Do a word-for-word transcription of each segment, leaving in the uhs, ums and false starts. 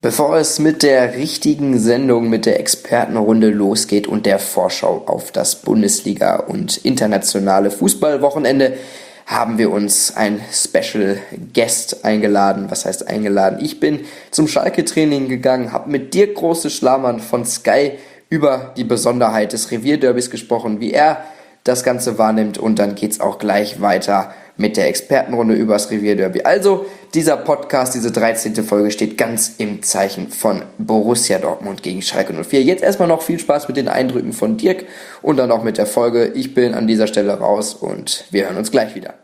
Bevor es mit der richtigen Sendung mit der Expertenrunde losgeht und der Vorschau auf das Bundesliga- und internationale Fußballwochenende, haben wir uns ein Special Guest eingeladen. Was heißt eingeladen? Ich bin zum Schalke-Training gegangen, habe mit Dirk Große-Schlamann von Sky über die Besonderheit des Revierderbys gesprochen, wie er das Ganze wahrnimmt, und dann geht's auch gleich weiter mit der Expertenrunde übers Revierderby. Also dieser Podcast, diese dreizehnte Folge steht ganz im Zeichen von Borussia Dortmund gegen Schalke null vier. Jetzt erstmal noch viel Spaß mit den Eindrücken von Dirk und dann auch mit der Folge. Ich bin an dieser Stelle raus und wir hören uns gleich wieder.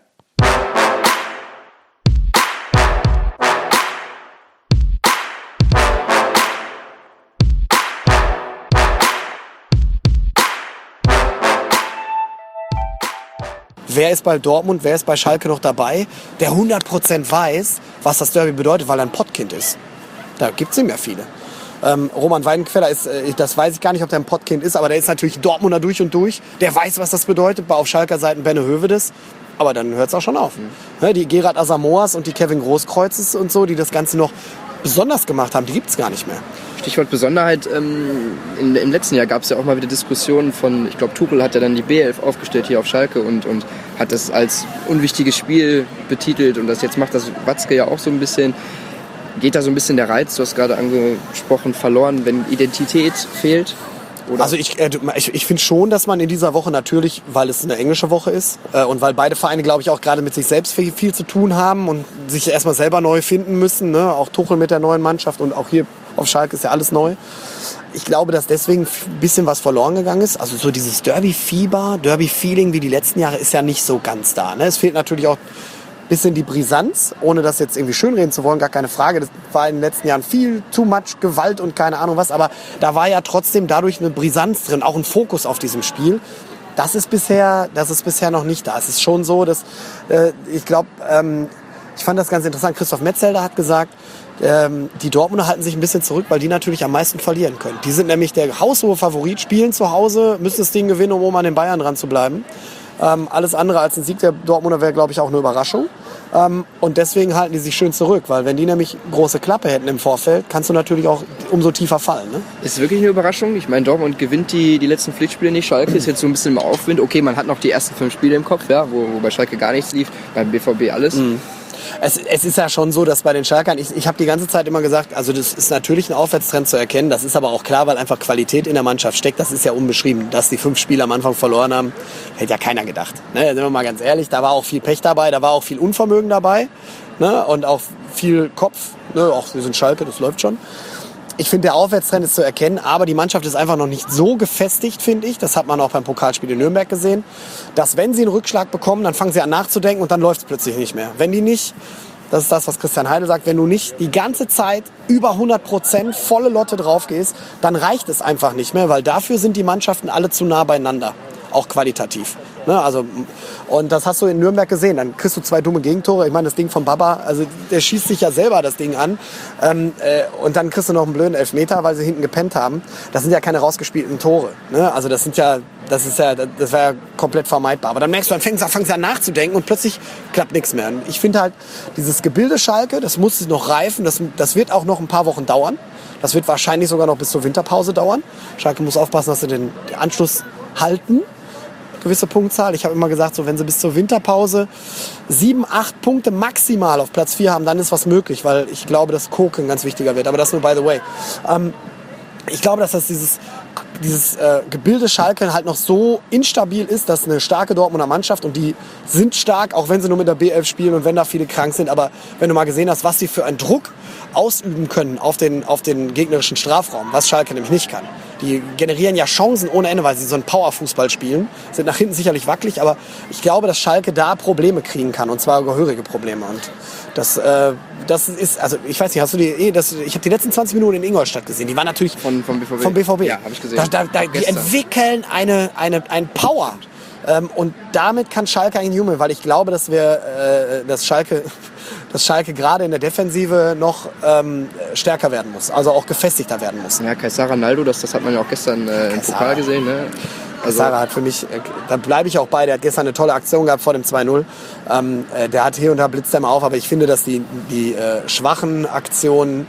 Wer ist bei Dortmund, wer ist bei Schalke noch dabei, der hundert Prozent weiß, was das Derby bedeutet, weil er ein Pottkind ist? Da gibt es nicht mehr viele. Ähm, Roman Weidenfeller ist, äh, das weiß ich gar nicht, ob der ein Pottkind ist, aber der ist natürlich Dortmunder durch und durch. Der weiß, was das bedeutet. Bei auf Schalker Seiten Benne Hövedes. Aber dann hört es auch schon auf. Mhm. Ne, die Gerard Asamoahs und die Kevin Großkreuzes und so, die das Ganze noch besonders gemacht haben, die gibt es gar nicht mehr. Stichwort Besonderheit, ähm, in, im letzten Jahr gab es ja auch mal wieder Diskussionen von, ich glaube Tuchel hat ja dann die B elf aufgestellt hier auf Schalke und, und hat das als unwichtiges Spiel betitelt, und das jetzt macht das Watzke ja auch so ein bisschen. Geht da so ein bisschen der Reiz, du hast gerade angesprochen, verloren, wenn Identität fehlt? Oder? Also ich, äh, ich, ich finde schon, dass man in dieser Woche natürlich, weil es eine englische Woche ist äh, und weil beide Vereine, glaube ich, auch gerade mit sich selbst viel, viel zu tun haben und sich erstmal selber neu finden müssen, ne? Auch Tuchel mit der neuen Mannschaft und auch hier auf Schalke ist ja alles neu. Ich glaube, dass deswegen ein bisschen was verloren gegangen ist. Also so dieses Derby-Fieber, Derby-Feeling wie die letzten Jahre ist ja nicht so ganz da. Ne? Es fehlt natürlich auch ein bisschen die Brisanz, ohne das jetzt irgendwie schönreden zu wollen, gar keine Frage. Das war in den letzten Jahren viel, too much Gewalt und keine Ahnung was. Aber da war ja trotzdem dadurch eine Brisanz drin, auch ein Fokus auf diesem Spiel. Das ist bisher, das ist bisher noch nicht da. Es ist schon so, dass äh, ich glaube, ähm, ich fand das ganz interessant. Christoph Metzelder hat gesagt, ähm, die Dortmunder halten sich ein bisschen zurück, weil die natürlich am meisten verlieren können. Die sind nämlich der haushohe Favorit, spielen zu Hause, müssen das Ding gewinnen, um oben an den Bayern dran zu bleiben. Ähm, alles andere als ein Sieg der Dortmunder wäre, glaube ich, auch eine Überraschung. Ähm, und deswegen halten die sich schön zurück, weil wenn die nämlich große Klappe hätten im Vorfeld, kannst du natürlich auch umso tiefer fallen. Ne? Ist wirklich eine Überraschung. Ich meine, Dortmund gewinnt die, die letzten Pflichtspiele nicht. Schalke ist jetzt so ein bisschen im Aufwind. Okay, man hat noch die ersten fünf Spiele im Kopf, ja, wo, wo bei Schalke gar nichts lief, beim B V B alles. Mhm. Es, es ist ja schon so, dass bei den Schalkern, ich, ich habe die ganze Zeit immer gesagt, also das ist natürlich ein Aufwärtstrend zu erkennen, das ist aber auch klar, weil einfach Qualität in der Mannschaft steckt, das ist ja unbeschrieben. Dass die fünf Spiele am Anfang verloren haben, hätte ja keiner gedacht. Ne, sind wir mal ganz ehrlich, da war auch viel Pech dabei, da war auch viel Unvermögen dabei, ne, und auch viel Kopf, ne, auch wir sind Schalke, das läuft schon. Ich finde, der Aufwärtstrend ist zu erkennen, aber die Mannschaft ist einfach noch nicht so gefestigt, finde ich. Das hat man auch beim Pokalspiel in Nürnberg gesehen. Dass, wenn sie einen Rückschlag bekommen, dann fangen sie an nachzudenken und dann läuft es plötzlich nicht mehr. Wenn die nicht, das ist das, was Christian Heidel sagt, wenn du nicht die ganze Zeit über hundert Prozent volle Lotte drauf gehst, dann reicht es einfach nicht mehr, weil dafür sind die Mannschaften alle zu nah beieinander, auch qualitativ. Ne, also, und das hast du in Nürnberg gesehen. Dann kriegst du zwei dumme Gegentore. Ich meine, das Ding von Baba, also der schießt sich ja selber das Ding an. Ähm, äh, und dann kriegst du noch einen blöden Elfmeter, weil sie hinten gepennt haben. Das sind ja keine rausgespielten Tore. Ne? Also das sind ja, das ist ja, das wäre ja komplett vermeidbar. Aber dann merkst du, dann fängst du fängst an nachzudenken und plötzlich klappt nichts mehr. Und ich finde halt, dieses Gebilde Schalke, das muss noch reifen. Das, das wird auch noch ein paar Wochen dauern. Das wird wahrscheinlich sogar noch bis zur Winterpause dauern. Schalke muss aufpassen, dass sie den Anschluss halten. Gewisse Punktzahl. Ich habe immer gesagt, so wenn sie bis zur Winterpause sieben, acht Punkte maximal auf Platz vier haben, dann ist was möglich, weil ich glaube, dass Koken ganz wichtiger wird. Aber das nur by the way. Ähm, ich glaube, dass das dieses, dieses äh, Gebilde Schalke halt noch so instabil ist, dass eine starke Dortmunder Mannschaft, und die sind stark, auch wenn sie nur mit der B elf spielen und wenn da viele krank sind, aber wenn du mal gesehen hast, was sie für einen Druck ausüben können auf den, auf den gegnerischen Strafraum, was Schalke nämlich nicht kann. Die generieren ja Chancen ohne Ende, weil sie so einen Powerfußball spielen. Sind nach hinten sicherlich wackelig, aber ich glaube, dass Schalke da Probleme kriegen kann, und zwar gehörige Probleme. Und das, äh, das ist, also ich weiß nicht, hast du die, das, ich habe die letzten zwanzig Minuten in Ingolstadt gesehen. Die waren natürlich von, vom B V B. Vom B V B. Ja, habe ich gesehen. Da, da, da, die entwickeln eine, eine, ein Power. Ähm, und damit kann Schalke eigentlich jubeln, weil ich glaube, dass wir, äh, dass Schalke, dass Schalke gerade in der Defensive noch ähm, stärker werden muss, also auch gefestigter werden muss. Ja, Kaysar Ronaldo, das, das hat man ja auch gestern äh, im Pokal gesehen. Ne? Also, Sarah hat für mich, äh, da bleibe ich auch bei, der hat gestern eine tolle Aktion gehabt vor dem zwei null. Ähm, äh, der hat hier und da blitzt er mal auf, aber ich finde, dass die, die äh, schwachen Aktionen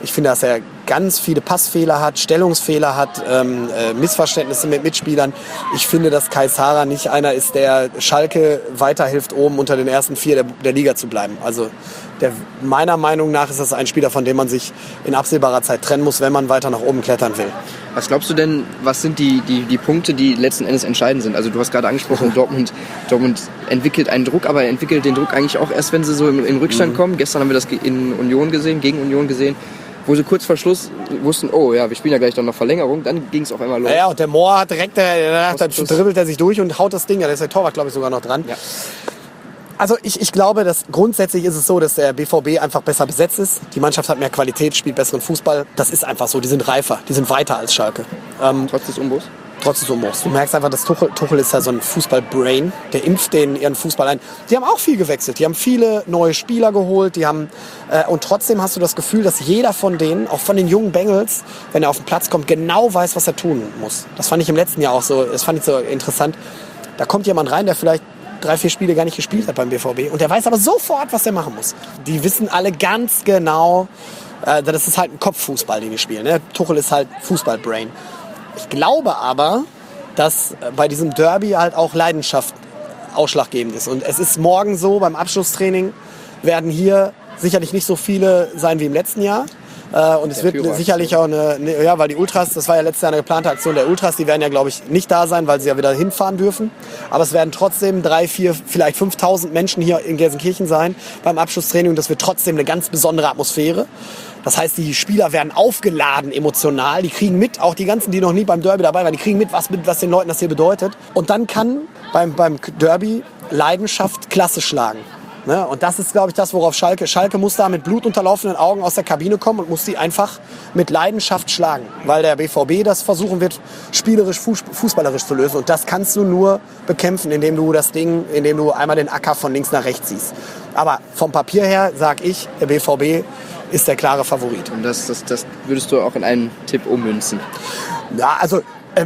Ich finde, dass er ganz viele Passfehler hat, Stellungsfehler hat, ähm, äh, Missverständnisse mit Mitspielern. Ich finde, dass Kai Sara nicht einer ist, der Schalke weiterhilft, oben unter den ersten vier der, der Liga zu bleiben. Also der, meiner Meinung nach ist das ein Spieler, von dem man sich in absehbarer Zeit trennen muss, wenn man weiter nach oben klettern will. Was glaubst du denn, was sind die, die, die Punkte, die letzten Endes entscheidend sind? Also du hast gerade angesprochen, Dortmund, Dortmund entwickelt einen Druck, aber entwickelt den Druck eigentlich auch erst, wenn sie so im, im Rückstand mhm. kommen. Gestern haben wir das in Union gesehen, gegen Union gesehen, wo sie kurz vor Schluss wussten, oh ja, wir spielen ja gleich dann noch Verlängerung, dann ging es auf einmal los. Ja, und der Mohr hat direkt, der, der, der dribbelt er sich durch und haut das Ding, da ist der Torwart, glaube ich, sogar noch dran. Ja. Also ich, ich glaube, dass grundsätzlich ist es so, dass der B V B einfach besser besetzt ist. Die Mannschaft hat mehr Qualität, spielt besseren Fußball. Das ist einfach so, die sind reifer, die sind weiter als Schalke. Ähm, Trotz des Umbruchs? Trotz des Umbruchs. Du merkst einfach, dass Tuchel, Tuchel ist ja so ein Fußball-Brain, der impft denen ihren Fußball ein. Die haben auch viel gewechselt, die haben viele neue Spieler geholt, die haben äh, und trotzdem hast du das Gefühl, dass jeder von denen, auch von den jungen Bengels, wenn er auf den Platz kommt, genau weiß, was er tun muss. Das fand ich im letzten Jahr auch so, das fand ich so interessant. Da kommt jemand rein, der vielleicht drei, vier Spiele gar nicht gespielt hat beim B V B. Und der weiß aber sofort, was er machen muss. Die wissen alle ganz genau, äh, das ist halt ein Kopffußball, den die spielen. Ne? Tuchel ist halt Fußball-Brain. Ich glaube aber, dass bei diesem Derby halt auch Leidenschaft ausschlaggebend ist. Und es ist morgen so, beim Abschlusstraining werden hier sicherlich nicht so viele sein wie im letzten Jahr. Und es der wird Führer sicherlich auch eine, eine, ja, weil die Ultras, das war ja letztes Jahr eine geplante Aktion der Ultras, die werden ja, glaube ich, nicht da sein, weil sie ja wieder hinfahren dürfen. Aber es werden trotzdem drei, vier, vielleicht fünftausend Menschen hier in Gelsenkirchen sein beim Abschlusstraining und das wird trotzdem eine ganz besondere Atmosphäre. Das heißt, die Spieler werden aufgeladen emotional, die kriegen mit, auch die ganzen, die noch nie beim Derby dabei waren, die kriegen mit, was, was den Leuten das hier bedeutet. Und dann kann beim, beim Derby Leidenschaft Klasse schlagen. Ne? Und das ist, glaube ich, das, worauf Schalke... Schalke muss da mit blutunterlaufenden Augen aus der Kabine kommen und muss die einfach mit Leidenschaft schlagen. Weil der B V B das versuchen wird, spielerisch, fußballerisch zu lösen. Und das kannst du nur bekämpfen, indem du das Ding, indem du einmal den Acker von links nach rechts ziehst. Aber vom Papier her, sag ich, der B V B ist der klare Favorit. Und das, das, das würdest du auch in einen Tipp ummünzen? Ja, also... Ähm,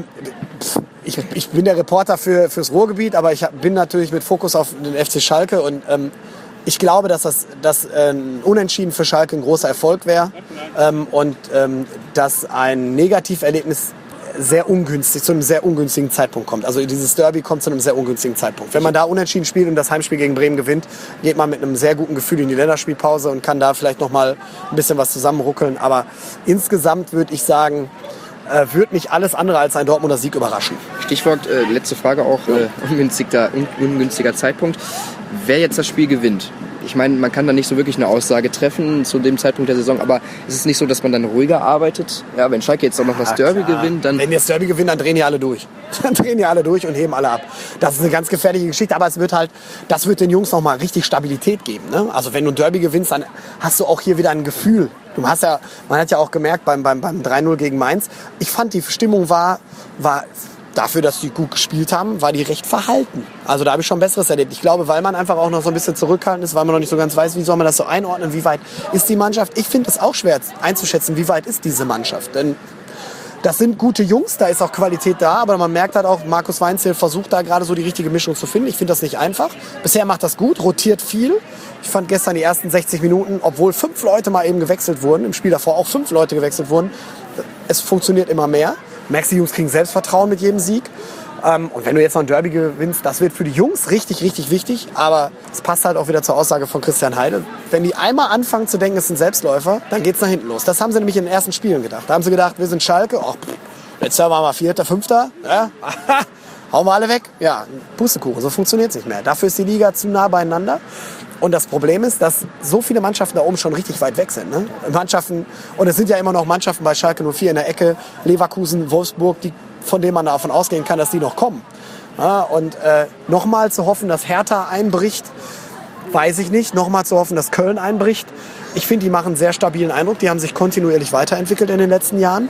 Ich, ich bin der Reporter für, fürs Ruhrgebiet, aber ich hab, bin natürlich mit Fokus auf den F C Schalke und ähm, ich glaube, dass das dass, äh, ein Unentschieden für Schalke ein großer Erfolg wäre ähm, und ähm, dass ein Negativerlebnis sehr ungünstig, zu einem sehr ungünstigen Zeitpunkt kommt. Also dieses Derby kommt zu einem sehr ungünstigen Zeitpunkt. Wenn man da unentschieden spielt und das Heimspiel gegen Bremen gewinnt, geht man mit einem sehr guten Gefühl in die Länderspielpause und kann da vielleicht noch mal ein bisschen was zusammenruckeln. Aber insgesamt würde ich sagen, Äh, wird mich alles andere als ein Dortmunder Sieg überraschen. Stichwort, äh, letzte Frage auch, äh, ungünstiger, un- ungünstiger Zeitpunkt. Wer jetzt das Spiel gewinnt? Ich meine, man kann da nicht so wirklich eine Aussage treffen zu dem Zeitpunkt der Saison, aber ist es nicht so, dass man dann ruhiger arbeitet? Ja, wenn Schalke jetzt auch noch das ja, Derby klar. gewinnt, dann... Wenn die das Derby gewinnen, dann drehen die alle durch. Dann drehen die alle durch und heben alle ab. Das ist eine ganz gefährliche Geschichte, aber es wird halt, das wird den Jungs noch mal richtig Stabilität geben. Ne? Also wenn du ein Derby gewinnst, dann hast du auch hier wieder ein Gefühl. Du hast ja, man hat ja auch gemerkt beim, beim, beim drei null gegen Mainz, ich fand, die Stimmung war, war dafür, dass die gut gespielt haben, war die recht verhalten. Also da habe ich schon Besseres erlebt. Ich glaube, weil man einfach auch noch so ein bisschen zurückhaltend ist, weil man noch nicht so ganz weiß, wie soll man das so einordnen, wie weit ist die Mannschaft. Ich finde es auch schwer einzuschätzen, wie weit ist diese Mannschaft. Denn das sind gute Jungs, da ist auch Qualität da, aber man merkt halt auch, Markus Weinzierl versucht da gerade so die richtige Mischung zu finden. Ich finde das nicht einfach. Bisher macht das gut, rotiert viel. Ich fand gestern die ersten sechzig Minuten, obwohl fünf Leute mal eben gewechselt wurden, im Spiel davor auch fünf Leute gewechselt wurden, es funktioniert immer mehr. Du merkst, die Jungs kriegen Selbstvertrauen mit jedem Sieg. Und wenn du jetzt noch ein Derby gewinnst, das wird für die Jungs richtig, richtig wichtig. Aber es passt halt auch wieder zur Aussage von Christian Heide. Wenn die einmal anfangen zu denken, es sind Selbstläufer, dann geht's nach hinten los. Das haben sie nämlich in den ersten Spielen gedacht. Da haben sie gedacht, wir sind Schalke. Ach, jetzt waren wir mal Vierter, Fünfter. Ja. Hauen wir alle weg. Ja, Pustekuchen, so funktioniert's nicht mehr. Dafür ist die Liga zu nah beieinander. Und das Problem ist, dass so viele Mannschaften da oben schon richtig weit weg sind. Ne? Mannschaften, und es sind ja immer noch Mannschaften bei Schalke null vier in der Ecke, Leverkusen, Wolfsburg, die, von denen man davon ausgehen kann, dass die noch kommen. Ja, und äh, nochmal zu hoffen, dass Hertha einbricht, weiß ich nicht. Nochmal zu hoffen, dass Köln einbricht. Ich finde, die machen einen sehr stabilen Eindruck. Die haben sich kontinuierlich weiterentwickelt in den letzten Jahren.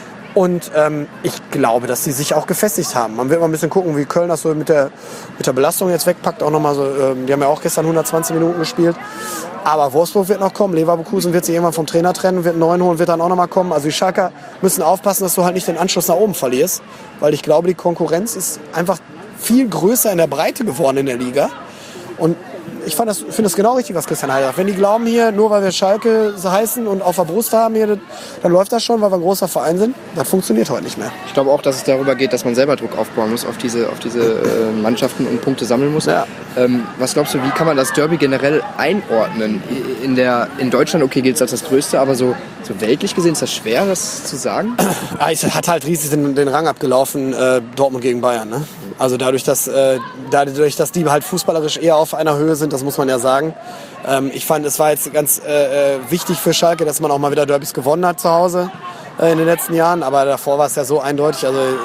Und ähm, ich glaube, dass sie sich auch gefestigt haben. Man wird mal ein bisschen gucken, wie Köln das so mit der, mit der Belastung jetzt wegpackt. Auch noch mal so, ähm, die haben ja auch gestern hundertzwanzig Minuten gespielt. Aber Wolfsburg wird noch kommen. Leverkusen wird sich irgendwann vom Trainer trennen, wird einen neuen holen, wird dann auch noch mal kommen. Also die Schalker müssen aufpassen, dass du halt nicht den Anschluss nach oben verlierst. Weil ich glaube, die Konkurrenz ist einfach viel größer in der Breite geworden in der Liga. Und ich fand das, finde das genau richtig, was Christian Heidel sagt. Wenn die glauben hier, nur weil wir Schalke so heißen und auf der Brust haben hier, dann läuft das schon, weil wir ein großer Verein sind. Das funktioniert heute nicht mehr. Ich glaube auch, dass es darüber geht, dass man selber Druck aufbauen muss auf diese, auf diese äh, Mannschaften und Punkte sammeln muss. Ja. Ähm, was glaubst du, wie kann man das Derby generell einordnen? In, der, in Deutschland, okay, gilt es als das Größte, aber so, so weltlich gesehen ist das schwer, das zu sagen? Es hat halt riesig den, den Rang abgelaufen, äh, Dortmund gegen Bayern. Ne? Also dadurch dass, äh, dadurch, dass die halt fußballerisch eher auf einer Höhe sind, das muss man ja sagen. Ähm, ich fand, es war jetzt ganz äh, wichtig für Schalke, dass man auch mal wieder Derbys gewonnen hat zu Hause äh, in den letzten Jahren. Aber davor war es ja so eindeutig. Also, äh,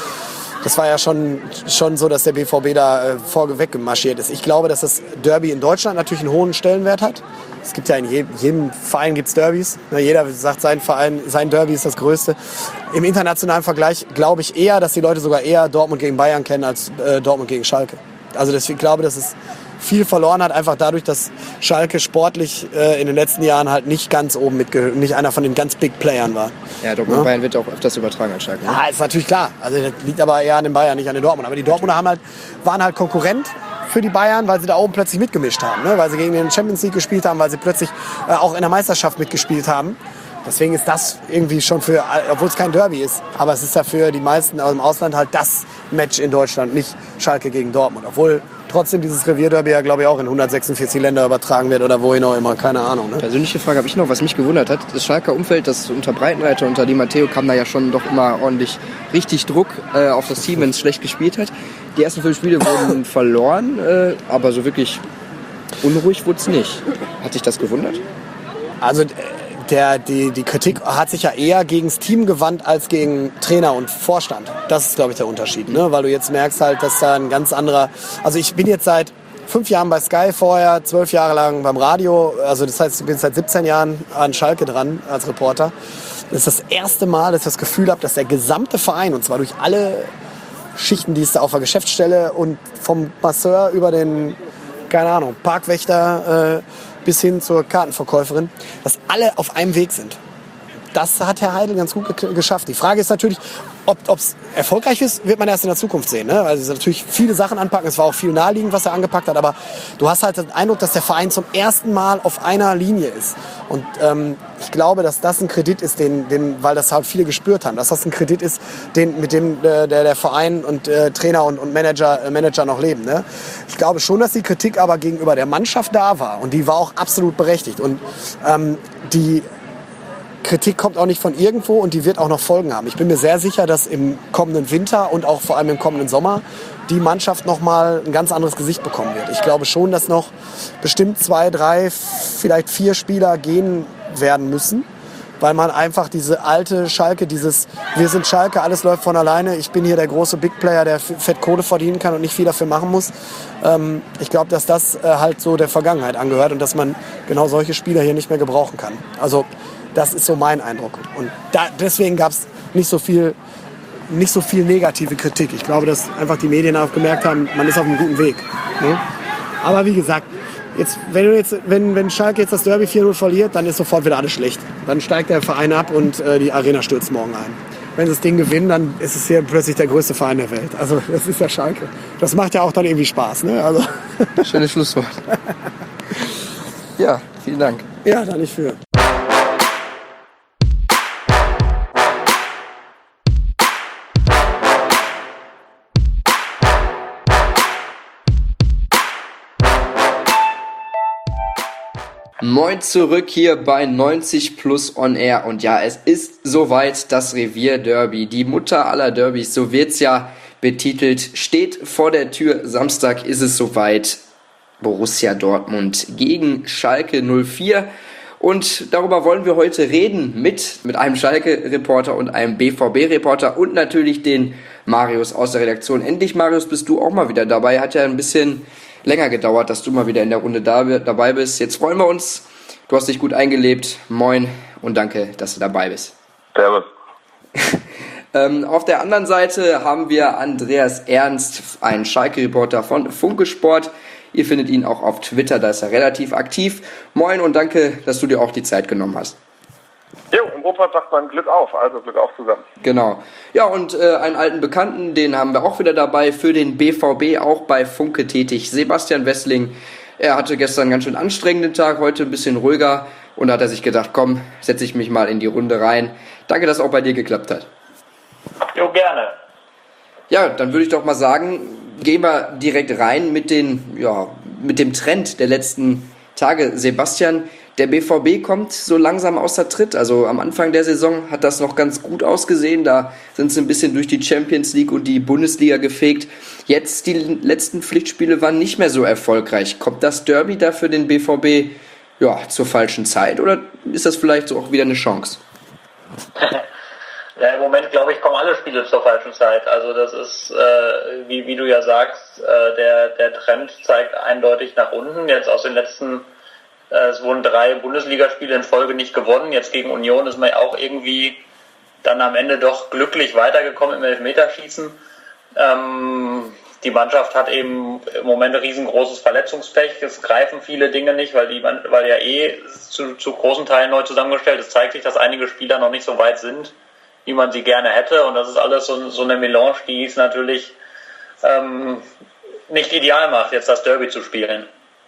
das war ja schon, schon so, dass der B V B da äh, vorweg gemarschiert ist. Ich glaube, dass das Derby in Deutschland natürlich einen hohen Stellenwert hat. Es gibt ja in jedem, jedem Verein gibt's Derbys. Jeder sagt, sein Verein, sein Derby ist das Größte. Im internationalen Vergleich glaube ich eher, dass die Leute sogar eher Dortmund gegen Bayern kennen als äh, Dortmund gegen Schalke. Also deswegen glaube ich, dass es viel verloren hat, einfach dadurch, dass Schalke sportlich äh, in den letzten Jahren halt nicht ganz oben mitgehört, nicht einer von den ganz Big Playern war. Ja, Dortmund ja? Bayern wird auch öfters übertragen als Schalke. Ne? Ja, ist natürlich klar. Also das liegt aber eher an den Bayern, nicht an den Dortmund. Aber die Dortmunder haben halt, waren halt Konkurrent für die Bayern, weil sie da oben plötzlich mitgemischt haben. Ne? Weil sie gegen den Champions League gespielt haben, weil sie plötzlich äh, auch in der Meisterschaft mitgespielt haben. Deswegen ist das irgendwie schon für, obwohl es kein Derby ist, aber es ist ja für die meisten aus dem Ausland halt das Match in Deutschland, nicht Schalke gegen Dortmund. Obwohl trotzdem dieses Revierderby ja, glaube ich, auch in hundertsechsundvierzig Länder übertragen wird oder wohin auch immer, keine Ahnung. Ne? Persönliche Frage habe ich noch, was mich gewundert hat. Das Schalker Umfeld, das unter Breitenreiter, unter Di Matteo kam da ja schon doch immer ordentlich richtig Druck äh, auf das Team, wenn es schlecht gespielt hat. Die ersten fünf Spiele wurden verloren, äh, aber so wirklich unruhig wurde es nicht. Hat sich das gewundert? Also der, die, die Kritik hat sich ja eher gegen das Team gewandt als gegen Trainer und Vorstand. Das ist, glaube ich, der Unterschied. Ne? Weil du jetzt merkst halt, dass da ein ganz anderer... Also ich bin jetzt seit fünf Jahren bei Sky, vorher zwölf Jahre lang beim Radio. Also das heißt, ich bin seit siebzehn Jahren an Schalke dran als Reporter. Das ist das erste Mal, dass ich das Gefühl habe, dass der gesamte Verein, und zwar durch alle Schichten, die es da auf der Geschäftsstelle und vom Masseur über den, keine Ahnung, Parkwächter... Äh, bis hin zur Kartenverkäuferin, dass alle auf einem Weg sind. Das hat Herr Heidel ganz gut ge- geschafft. Die Frage ist natürlich, ob es erfolgreich ist, wird man erst in der Zukunft sehen. Ne? Also natürlich viele Sachen anpacken, es war auch viel naheliegend, was er angepackt hat, aber du hast halt den Eindruck, dass der Verein zum ersten Mal auf einer Linie ist. Und ähm, ich glaube, dass das ein Kredit ist, den, den, weil das halt viele gespürt haben, dass das ein Kredit ist, den, mit dem äh, der, der Verein und äh, Trainer und, und Manager, äh, Manager noch leben. Ne? Ich glaube schon, dass die Kritik aber gegenüber der Mannschaft da war und die war auch absolut berechtigt. Und ähm, die Kritik kommt auch nicht von irgendwo und die wird auch noch Folgen haben. Ich bin mir sehr sicher, dass im kommenden Winter und auch vor allem im kommenden Sommer die Mannschaft nochmal ein ganz anderes Gesicht bekommen wird. Ich glaube schon, dass noch bestimmt zwei, drei, vielleicht vier Spieler gehen werden müssen, weil man einfach diese alte Schalke, dieses wir sind Schalke, alles läuft von alleine, ich bin hier der große Big Player, der fett Kohle verdienen kann und nicht viel dafür machen muss. Ähm, ich glaube, dass das äh, halt so der Vergangenheit angehört und dass man genau solche Spieler hier nicht mehr gebrauchen kann. Also das ist so mein Eindruck. Und da, deswegen gab es nicht so viel, nicht so viel negative Kritik. Ich glaube, dass einfach die Medien auch gemerkt haben, man ist auf einem guten Weg. Ne? Aber wie gesagt, jetzt, wenn, du jetzt, wenn, wenn Schalke jetzt das Derby vier null verliert, dann ist sofort wieder alles schlecht. Dann steigt der Verein ab und äh, die Arena stürzt morgen ein. Wenn sie das Ding gewinnen, dann ist es hier plötzlich der größte Verein der Welt. Also das ist ja Schalke. Das macht ja auch dann irgendwie Spaß. Ne? Also schönes Schlusswort. Ja, vielen Dank. Ja, da nicht für. Moin zurück hier bei neunzig plus on air und ja, es ist soweit, das Revierderby, die Mutter aller Derbys, so wird's ja betitelt, steht vor der Tür. Samstag ist es soweit, Borussia Dortmund gegen Schalke null vier und darüber wollen wir heute reden mit, mit einem Schalke-Reporter und einem B V B-Reporter und natürlich den Marius aus der Redaktion. Endlich, Marius, bist du auch mal wieder dabei, hat ja ein bisschen länger gedauert, dass du mal wieder in der Runde da, dabei bist. Jetzt freuen wir uns. Du hast dich gut eingelebt. Moin und danke, dass du dabei bist. Servus. ähm, auf der anderen Seite haben wir Andreas Ernst, einen Schalke-Reporter von Funke Sport. Ihr findet ihn auch auf Twitter, da ist er relativ aktiv. Moin und danke, dass du dir auch die Zeit genommen hast. Jo, im Ruhrpott sagt man Glück auf, also Glück auf zusammen. Genau. Ja, und äh, einen alten Bekannten, den haben wir auch wieder dabei, für den B V B auch bei Funke tätig. Sebastian Wessling, er hatte gestern einen ganz schön anstrengenden Tag, heute ein bisschen ruhiger und da hat er sich gedacht, komm, setze ich mich mal in die Runde rein. Danke, dass auch bei dir geklappt hat. Jo, gerne. Ja, dann würde ich doch mal sagen, gehen wir direkt rein mit den, ja, mit dem Trend der letzten Tage. Sebastian, der B V B kommt so langsam außer Tritt. Also am Anfang der Saison hat das noch ganz gut ausgesehen. Da sind sie ein bisschen durch die Champions League und die Bundesliga gefegt. Jetzt die letzten Pflichtspiele waren nicht mehr so erfolgreich. Kommt das Derby da für den B V B ja, zur falschen Zeit oder ist das vielleicht so auch wieder eine Chance? Ja, im Moment, glaube ich, kommen alle Spiele zur falschen Zeit. Also das ist, äh, wie, wie du ja sagst, äh, der, der Trend zeigt eindeutig nach unten. Jetzt aus den letzten, äh, es wurden drei Bundesligaspiele in Folge nicht gewonnen. Jetzt gegen Union ist man ja auch irgendwie dann am Ende doch glücklich weitergekommen im Elfmeterschießen. Ähm, die Mannschaft hat eben im Moment ein riesengroßes Verletzungspech. Es greifen viele Dinge nicht, weil die, weil ja eh zu, zu großen Teilen neu zusammengestellt ist. Es zeigt sich, dass einige Spieler noch nicht so weit sind, wie man sie gerne hätte. Und das ist alles so, so eine Melange, die es natürlich ähm, nicht ideal macht, jetzt das Derby zu spielen.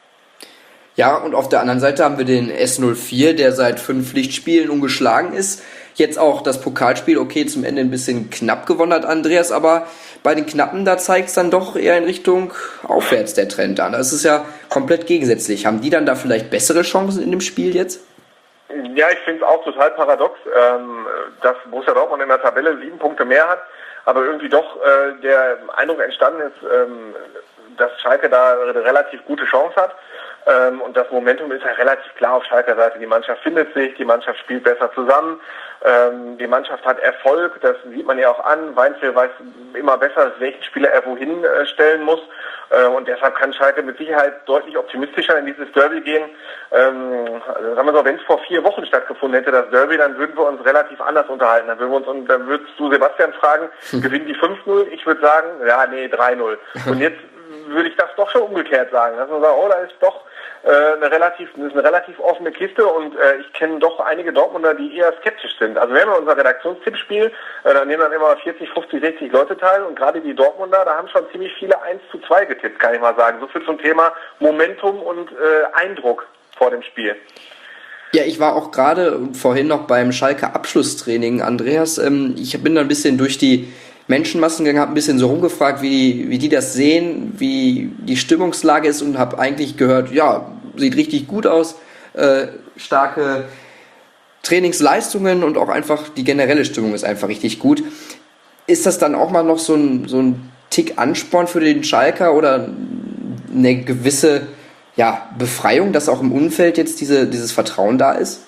Ja, und auf der anderen Seite haben wir den S null vier, der seit fünf Pflichtspielen ungeschlagen ist. Jetzt auch das Pokalspiel, okay, zum Ende ein bisschen knapp gewonnen hat Andreas, aber bei den Knappen, da zeigt es dann doch eher in Richtung aufwärts der Trend an. Das ist ja komplett gegensätzlich. Haben die dann da vielleicht bessere Chancen in dem Spiel jetzt? Ja, ich finde es auch total paradox, ähm, dass Borussia Dortmund in der Tabelle sieben Punkte mehr hat, aber irgendwie doch äh, der Eindruck entstanden ist, ähm, dass Schalke da eine relativ gute Chance hat. Ähm, und das Momentum ist ja relativ klar auf Schalker Seite. Die Mannschaft findet sich, die Mannschaft spielt besser zusammen, ähm, die Mannschaft hat Erfolg, das sieht man ja auch an. Weinzel weiß immer besser, welchen Spieler er wohin äh, stellen muss. Äh, und deshalb kann Schalke mit Sicherheit deutlich optimistischer in dieses Derby gehen. Ähm, also sagen wir so, wenn es vor vier Wochen stattgefunden hätte, das Derby, dann würden wir uns relativ anders unterhalten. Dann würden wir uns, und dann würdest du Sebastian fragen, hm. gewinnen die fünf null? Ich würde sagen, ja, nee, drei null. Und jetzt würde ich das doch schon umgekehrt sagen, dass man sagt, oh, da ist doch äh, eine relativ, das ist eine relativ offene Kiste und äh, ich kenne doch einige Dortmunder, die eher skeptisch sind. Also wir haben ja unser Redaktionstippspiel, äh, da nehmen dann immer vierzig, fünfzig, sechzig Leute teil und gerade die Dortmunder, da haben schon ziemlich viele eins zu zwei getippt, kann ich mal sagen. So viel zum Thema Momentum und äh, Eindruck vor dem Spiel. Ja, ich war auch gerade vorhin noch beim Schalke Abschlusstraining, Andreas. Ähm, ich bin da ein bisschen durch die Menschenmassen gegangen, habe ein bisschen so rumgefragt, wie, wie die das sehen, wie die Stimmungslage ist und habe eigentlich gehört, ja, sieht richtig gut aus, äh, starke Trainingsleistungen und auch einfach die generelle Stimmung ist einfach richtig gut. Ist das dann auch mal noch so ein, so ein Tick Ansporn für den Schalker oder eine gewisse ja, Befreiung, dass auch im Umfeld jetzt diese, dieses Vertrauen da ist?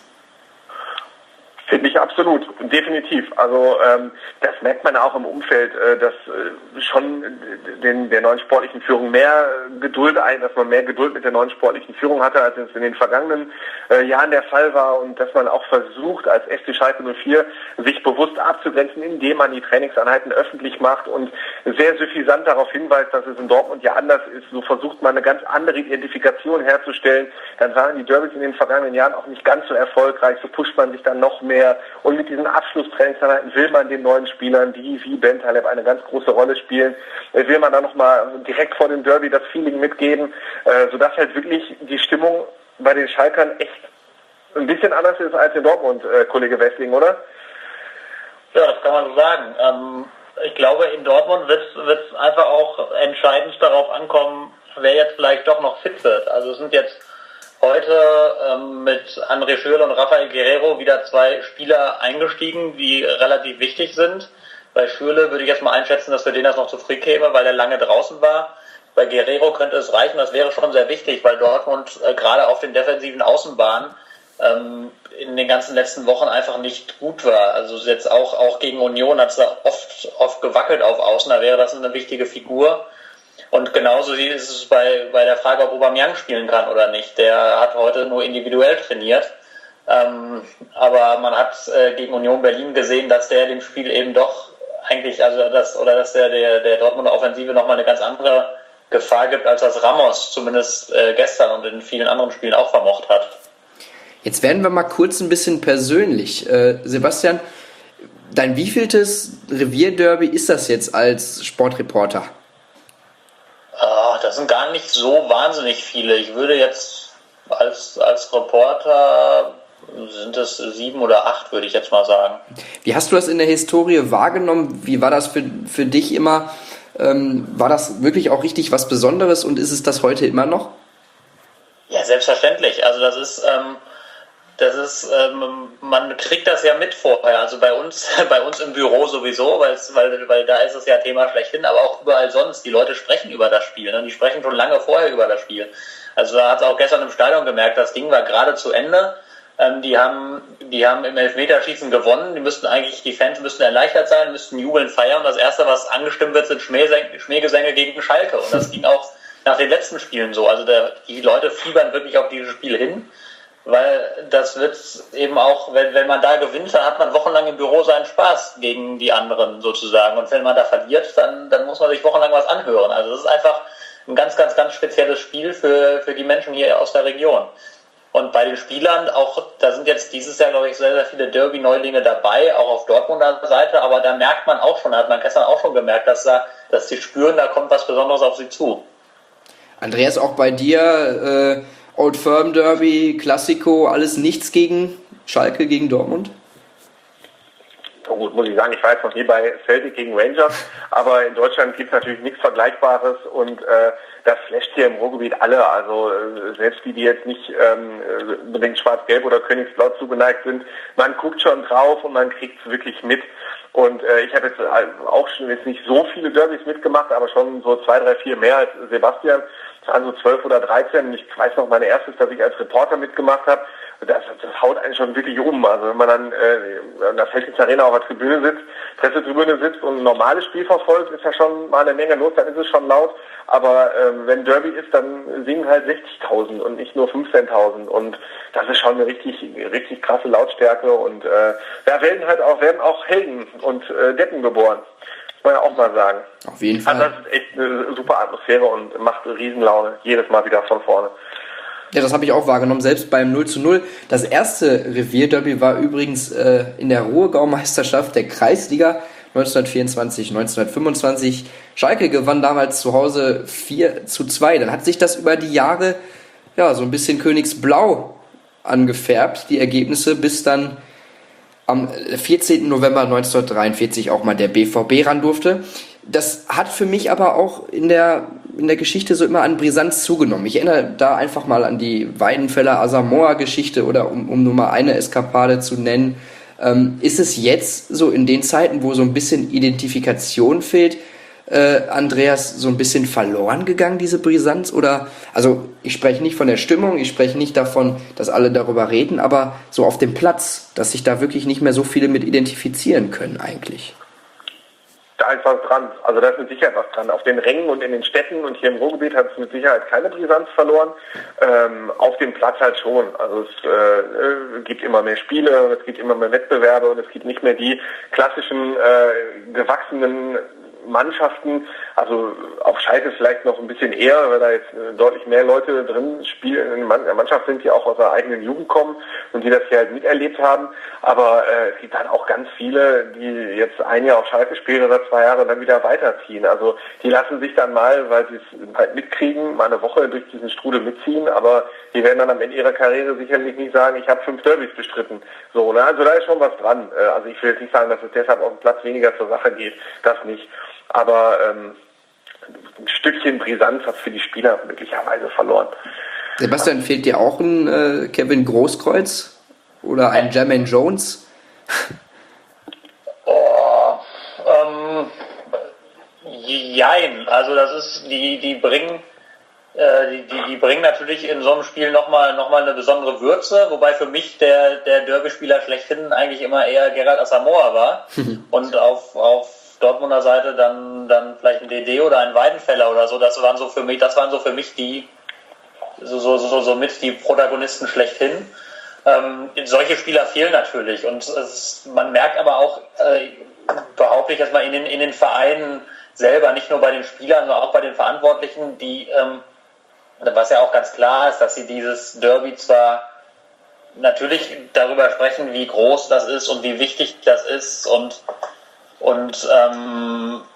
Finde ich absolut, definitiv. Also ähm, das merkt man auch im Umfeld, äh, dass äh, schon den, der neuen sportlichen Führung mehr Geduld ein, dass man mehr Geduld mit der neuen sportlichen Führung hatte, als es in den vergangenen äh, Jahren der Fall war und dass man auch versucht, als F C Schalke null vier sich bewusst abzugrenzen, indem man die Trainingseinheiten öffentlich macht und sehr suffisant darauf hinweist, dass es in Dortmund ja anders ist. So versucht man eine ganz andere Identifikation herzustellen. Dann waren die Derbys in den vergangenen Jahren auch nicht ganz so erfolgreich. So pusht man sich dann noch mehr. Und mit diesen Abschlusstrainingseinheiten will man den neuen Spielern, die wie Ben Taleb eine ganz große Rolle spielen, will man dann nochmal direkt vor dem Derby das Feeling mitgeben, sodass halt wirklich die Stimmung bei den Schalkern echt ein bisschen anders ist als in Dortmund, Kollege Wessling, oder? Ja, das kann man so sagen. Ähm, ich glaube, in Dortmund wird es einfach auch entscheidend darauf ankommen, wer jetzt vielleicht doch noch fit wird. Also es sind jetzt heute ähm, mit André Schürrle und Rafael Guerreiro wieder zwei Spieler eingestiegen, die relativ wichtig sind. Bei Schürrle würde ich jetzt mal einschätzen, dass für den das noch zu früh käme, weil er lange draußen war. Bei Guerreiro könnte es reichen, das wäre schon sehr wichtig, weil Dortmund äh, gerade auf den defensiven Außenbahnen ähm, in den ganzen letzten Wochen einfach nicht gut war. Also jetzt auch, auch gegen Union hat es da oft, oft gewackelt auf Außen, da wäre das eine wichtige Figur. Und genauso ist es bei, bei der Frage, ob Aubameyang spielen kann oder nicht. Der hat heute nur individuell trainiert. Ähm, aber man hat äh, gegen Union Berlin gesehen, dass der dem Spiel eben doch eigentlich, also das, oder dass der, der, der Dortmunder Offensive nochmal eine ganz andere Gefahr gibt, als das Ramos zumindest äh, gestern und in vielen anderen Spielen auch vermocht hat. Jetzt werden wir mal kurz ein bisschen persönlich. Äh, Sebastian, dein wievieltes Revierderby ist das jetzt als Sportreporter? Oh, das sind gar nicht so wahnsinnig viele. Ich würde jetzt als, als Reporter, sind es sieben oder acht, würde ich jetzt mal sagen. Wie hast du das in der Historie wahrgenommen? Wie war das für, für dich immer? Ähm, war das wirklich auch richtig was Besonderes und ist es das heute immer noch? Ja, selbstverständlich. Also das ist... Ähm, Das ist, ähm, man kriegt das ja mit vorher, also bei uns, bei uns im Büro sowieso, weil, weil da ist es ja Thema schlechthin, aber auch überall sonst. Die Leute sprechen über das Spiel, ne? Die sprechen schon lange vorher über das Spiel. Also da hat es auch gestern im Stadion gemerkt, das Ding war gerade zu Ende. Ähm, die haben, die haben im Elfmeterschießen gewonnen. Die müssten eigentlich, die Fans müssten erleichtert sein, müssten jubeln, feiern. Das erste, was angestimmt wird, sind Schmähsänge, Schmähgesänge gegen Schalke. Und das ging auch nach den letzten Spielen so. Also der, die Leute fiebern wirklich auf dieses Spiel hin. Weil das wird eben auch, wenn, wenn man da gewinnt, dann hat man wochenlang im Büro seinen Spaß gegen die anderen sozusagen. Und wenn man da verliert, dann, dann muss man sich wochenlang was anhören. Also das ist einfach ein ganz, ganz, ganz spezielles Spiel für, für die Menschen hier aus der Region. Und bei den Spielern auch, da sind jetzt dieses Jahr, glaube ich, sehr, sehr viele Derby-Neulinge dabei, auch auf Dortmunder Seite. Aber da merkt man auch schon, da hat man gestern auch schon gemerkt, dass, da, dass sie spüren, da kommt was Besonderes auf sie zu. Andreas, auch bei dir... Äh Old Firm Derby, Klassiko, alles nichts gegen Schalke, gegen Dortmund? Oh gut, muss ich sagen, ich war jetzt noch nie bei Celtic gegen Rangers, aber in Deutschland gibt es natürlich nichts Vergleichbares und äh, das flasht hier im Ruhrgebiet alle. Also äh, selbst die, die jetzt nicht ähm, unbedingt schwarz-gelb oder königsblau zugeneigt sind, man guckt schon drauf und man kriegt es wirklich mit. Und äh, ich habe jetzt auch schon jetzt nicht so viele Derbys mitgemacht, aber schon so zwei, drei, vier mehr als Sebastian. Das waren so zwölf oder dreizehn. Ich weiß noch, meine erste, dass ich als Reporter mitgemacht habe. Das, das haut einen schon wirklich um. Also wenn man dann äh, in der Felddienst Arena auf der Tribüne sitzt, Pressetribüne sitzt und ein normales Spiel verfolgt, ist ja schon mal eine Menge los, dann ist es schon laut. Aber äh, wenn Derby ist, dann singen halt sechzigtausend und nicht nur fünfzehntausend. Und das ist schon eine richtig, richtig krasse Lautstärke. Und äh, da werden halt auch, werden auch Helden und äh, Deppen geboren. Muss man ja auch mal sagen. Auf jeden Fall. Also das ist echt eine super Atmosphäre und macht Riesenlaune. Jedes Mal wieder von vorne. Ja, das habe ich auch wahrgenommen, selbst beim null zu null. Das erste Revierderby war übrigens äh, in der Ruhrgau-Meisterschaft der Kreisliga neunzehnhundertvierundzwanzig, neunzehnhundertfünfundzwanzig. Schalke gewann damals zu Hause vier zu zwei. Dann hat sich das über die Jahre ja so ein bisschen Königsblau angefärbt, die Ergebnisse, bis dann am vierzehnten November neunzehnhundertdreiundvierzig auch mal der B V B ran durfte. Das hat für mich aber auch in der, in der Geschichte so immer an Brisanz zugenommen. Ich erinnere da einfach mal an die Weidenfeller Asamoah-Geschichte oder um, um nur mal eine Eskapade zu nennen. Ähm, ist es jetzt so in den Zeiten, wo so ein bisschen Identifikation fehlt, äh, Andreas, so ein bisschen verloren gegangen, diese Brisanz? Oder, also ich spreche nicht von der Stimmung, ich spreche nicht davon, dass alle darüber reden, aber so auf dem Platz, dass sich da wirklich nicht mehr so viele mit identifizieren können eigentlich. Da ist was dran. Also da ist mit Sicherheit was dran. Auf den Rängen und in den Städten und hier im Ruhrgebiet hat es mit Sicherheit keine Brisanz verloren. Ähm, auf dem Platz halt schon. Also es äh, gibt immer mehr Spiele, es gibt immer mehr Wettbewerbe und es gibt nicht mehr die klassischen äh, gewachsenen Mannschaften, also auf Schalke vielleicht noch ein bisschen eher, weil da jetzt deutlich mehr Leute drin spielen, in der Mannschaft sind, die auch aus der eigenen Jugend kommen und die das hier halt miterlebt haben. Aber äh, es gibt halt auch ganz viele, die jetzt ein Jahr auf Schalke spielen oder zwei Jahre und dann wieder weiterziehen. Also die lassen sich dann mal, weil sie es halt mitkriegen, mal eine Woche durch diesen Strudel mitziehen, aber die werden dann am Ende ihrer Karriere sicherlich nicht sagen, ich habe fünf Derbys bestritten. So, ne? Also da ist schon was dran. Also ich will jetzt nicht sagen, dass es deshalb auf dem Platz weniger zur Sache geht. Das nicht. Aber ähm, ein Stückchen Brisanz hat für die Spieler möglicherweise verloren. Sebastian, fehlt dir auch ein äh, Kevin Großkreuz oder ein Jermaine Jones? Oh, ähm, jein. Also das ist, die, die bringen äh, die, die, die bringen natürlich in so einem Spiel nochmal noch mal eine besondere Würze, wobei für mich der, der Derby-Spieler schlechthin eigentlich immer eher Gerald Asamoah war. Und auf, auf Dortmunder Seite dann, dann vielleicht ein D D oder ein Weidenfeller oder so. Das waren so für mich, das waren so für mich die so, so, so, so mit die Protagonisten schlechthin. Ähm, solche Spieler fehlen natürlich und es ist, man merkt aber auch, äh, behaupte ich jetzt mal in den, in den Vereinen selber, nicht nur bei den Spielern, sondern auch bei den Verantwortlichen, die, ähm, was ja auch ganz klar ist, dass sie dieses Derby zwar natürlich darüber sprechen, wie groß das ist und wie wichtig das ist und Und ähm,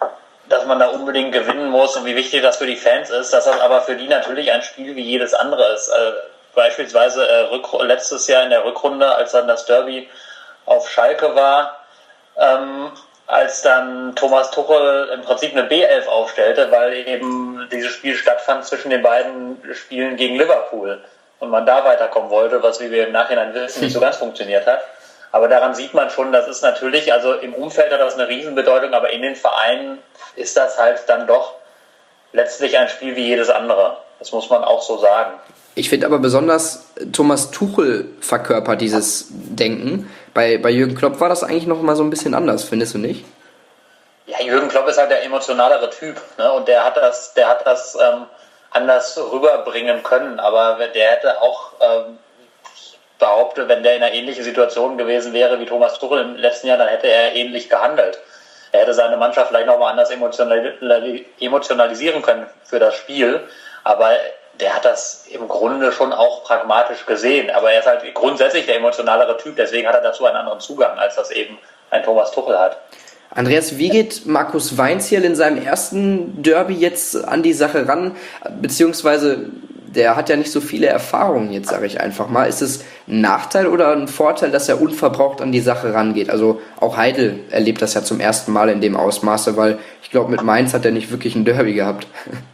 dass man da unbedingt gewinnen muss und wie wichtig das für die Fans ist, dass das aber für die natürlich ein Spiel wie jedes andere ist. Äh, beispielsweise äh, Rück- letztes Jahr in der Rückrunde, als dann das Derby auf Schalke war, ähm, als dann Thomas Tuchel im Prinzip eine B elf aufstellte, weil eben dieses Spiel stattfand zwischen den beiden Spielen gegen Liverpool und man da weiterkommen wollte, was, wie wir im Nachhinein wissen, nicht so ganz funktioniert hat. Aber daran sieht man schon, das ist natürlich, also im Umfeld hat das eine Riesenbedeutung, aber in den Vereinen ist das halt dann doch letztlich ein Spiel wie jedes andere. Das muss man auch so sagen. Ich finde aber besonders, Thomas Tuchel verkörpert dieses Denken. Bei, bei Jürgen Klopp war das eigentlich noch mal so ein bisschen anders, findest du nicht? Ja, Jürgen Klopp ist halt der emotionalere Typ, ne? Und der hat das, der hat das ähm, anders rüberbringen können, aber der hätte auch, ähm, ich behaupte, wenn der in einer ähnlichen Situation gewesen wäre wie Thomas Tuchel im letzten Jahr, dann hätte er ähnlich gehandelt. Er hätte seine Mannschaft vielleicht nochmal anders emotionalisieren können für das Spiel, aber der hat das im Grunde schon auch pragmatisch gesehen. Aber er ist halt grundsätzlich der emotionalere Typ, deswegen hat er dazu einen anderen Zugang, als das eben ein Thomas Tuchel hat. Andreas, wie geht Markus Weinzierl in seinem ersten Derby jetzt an die Sache ran? Beziehungsweise, der hat ja nicht so viele Erfahrungen jetzt, sage ich einfach mal. Ist es ein Nachteil oder ein Vorteil, dass er unverbraucht an die Sache rangeht? Also auch Heidel erlebt das ja zum ersten Mal in dem Ausmaße, weil ich glaube, mit Mainz hat er nicht wirklich ein Derby gehabt.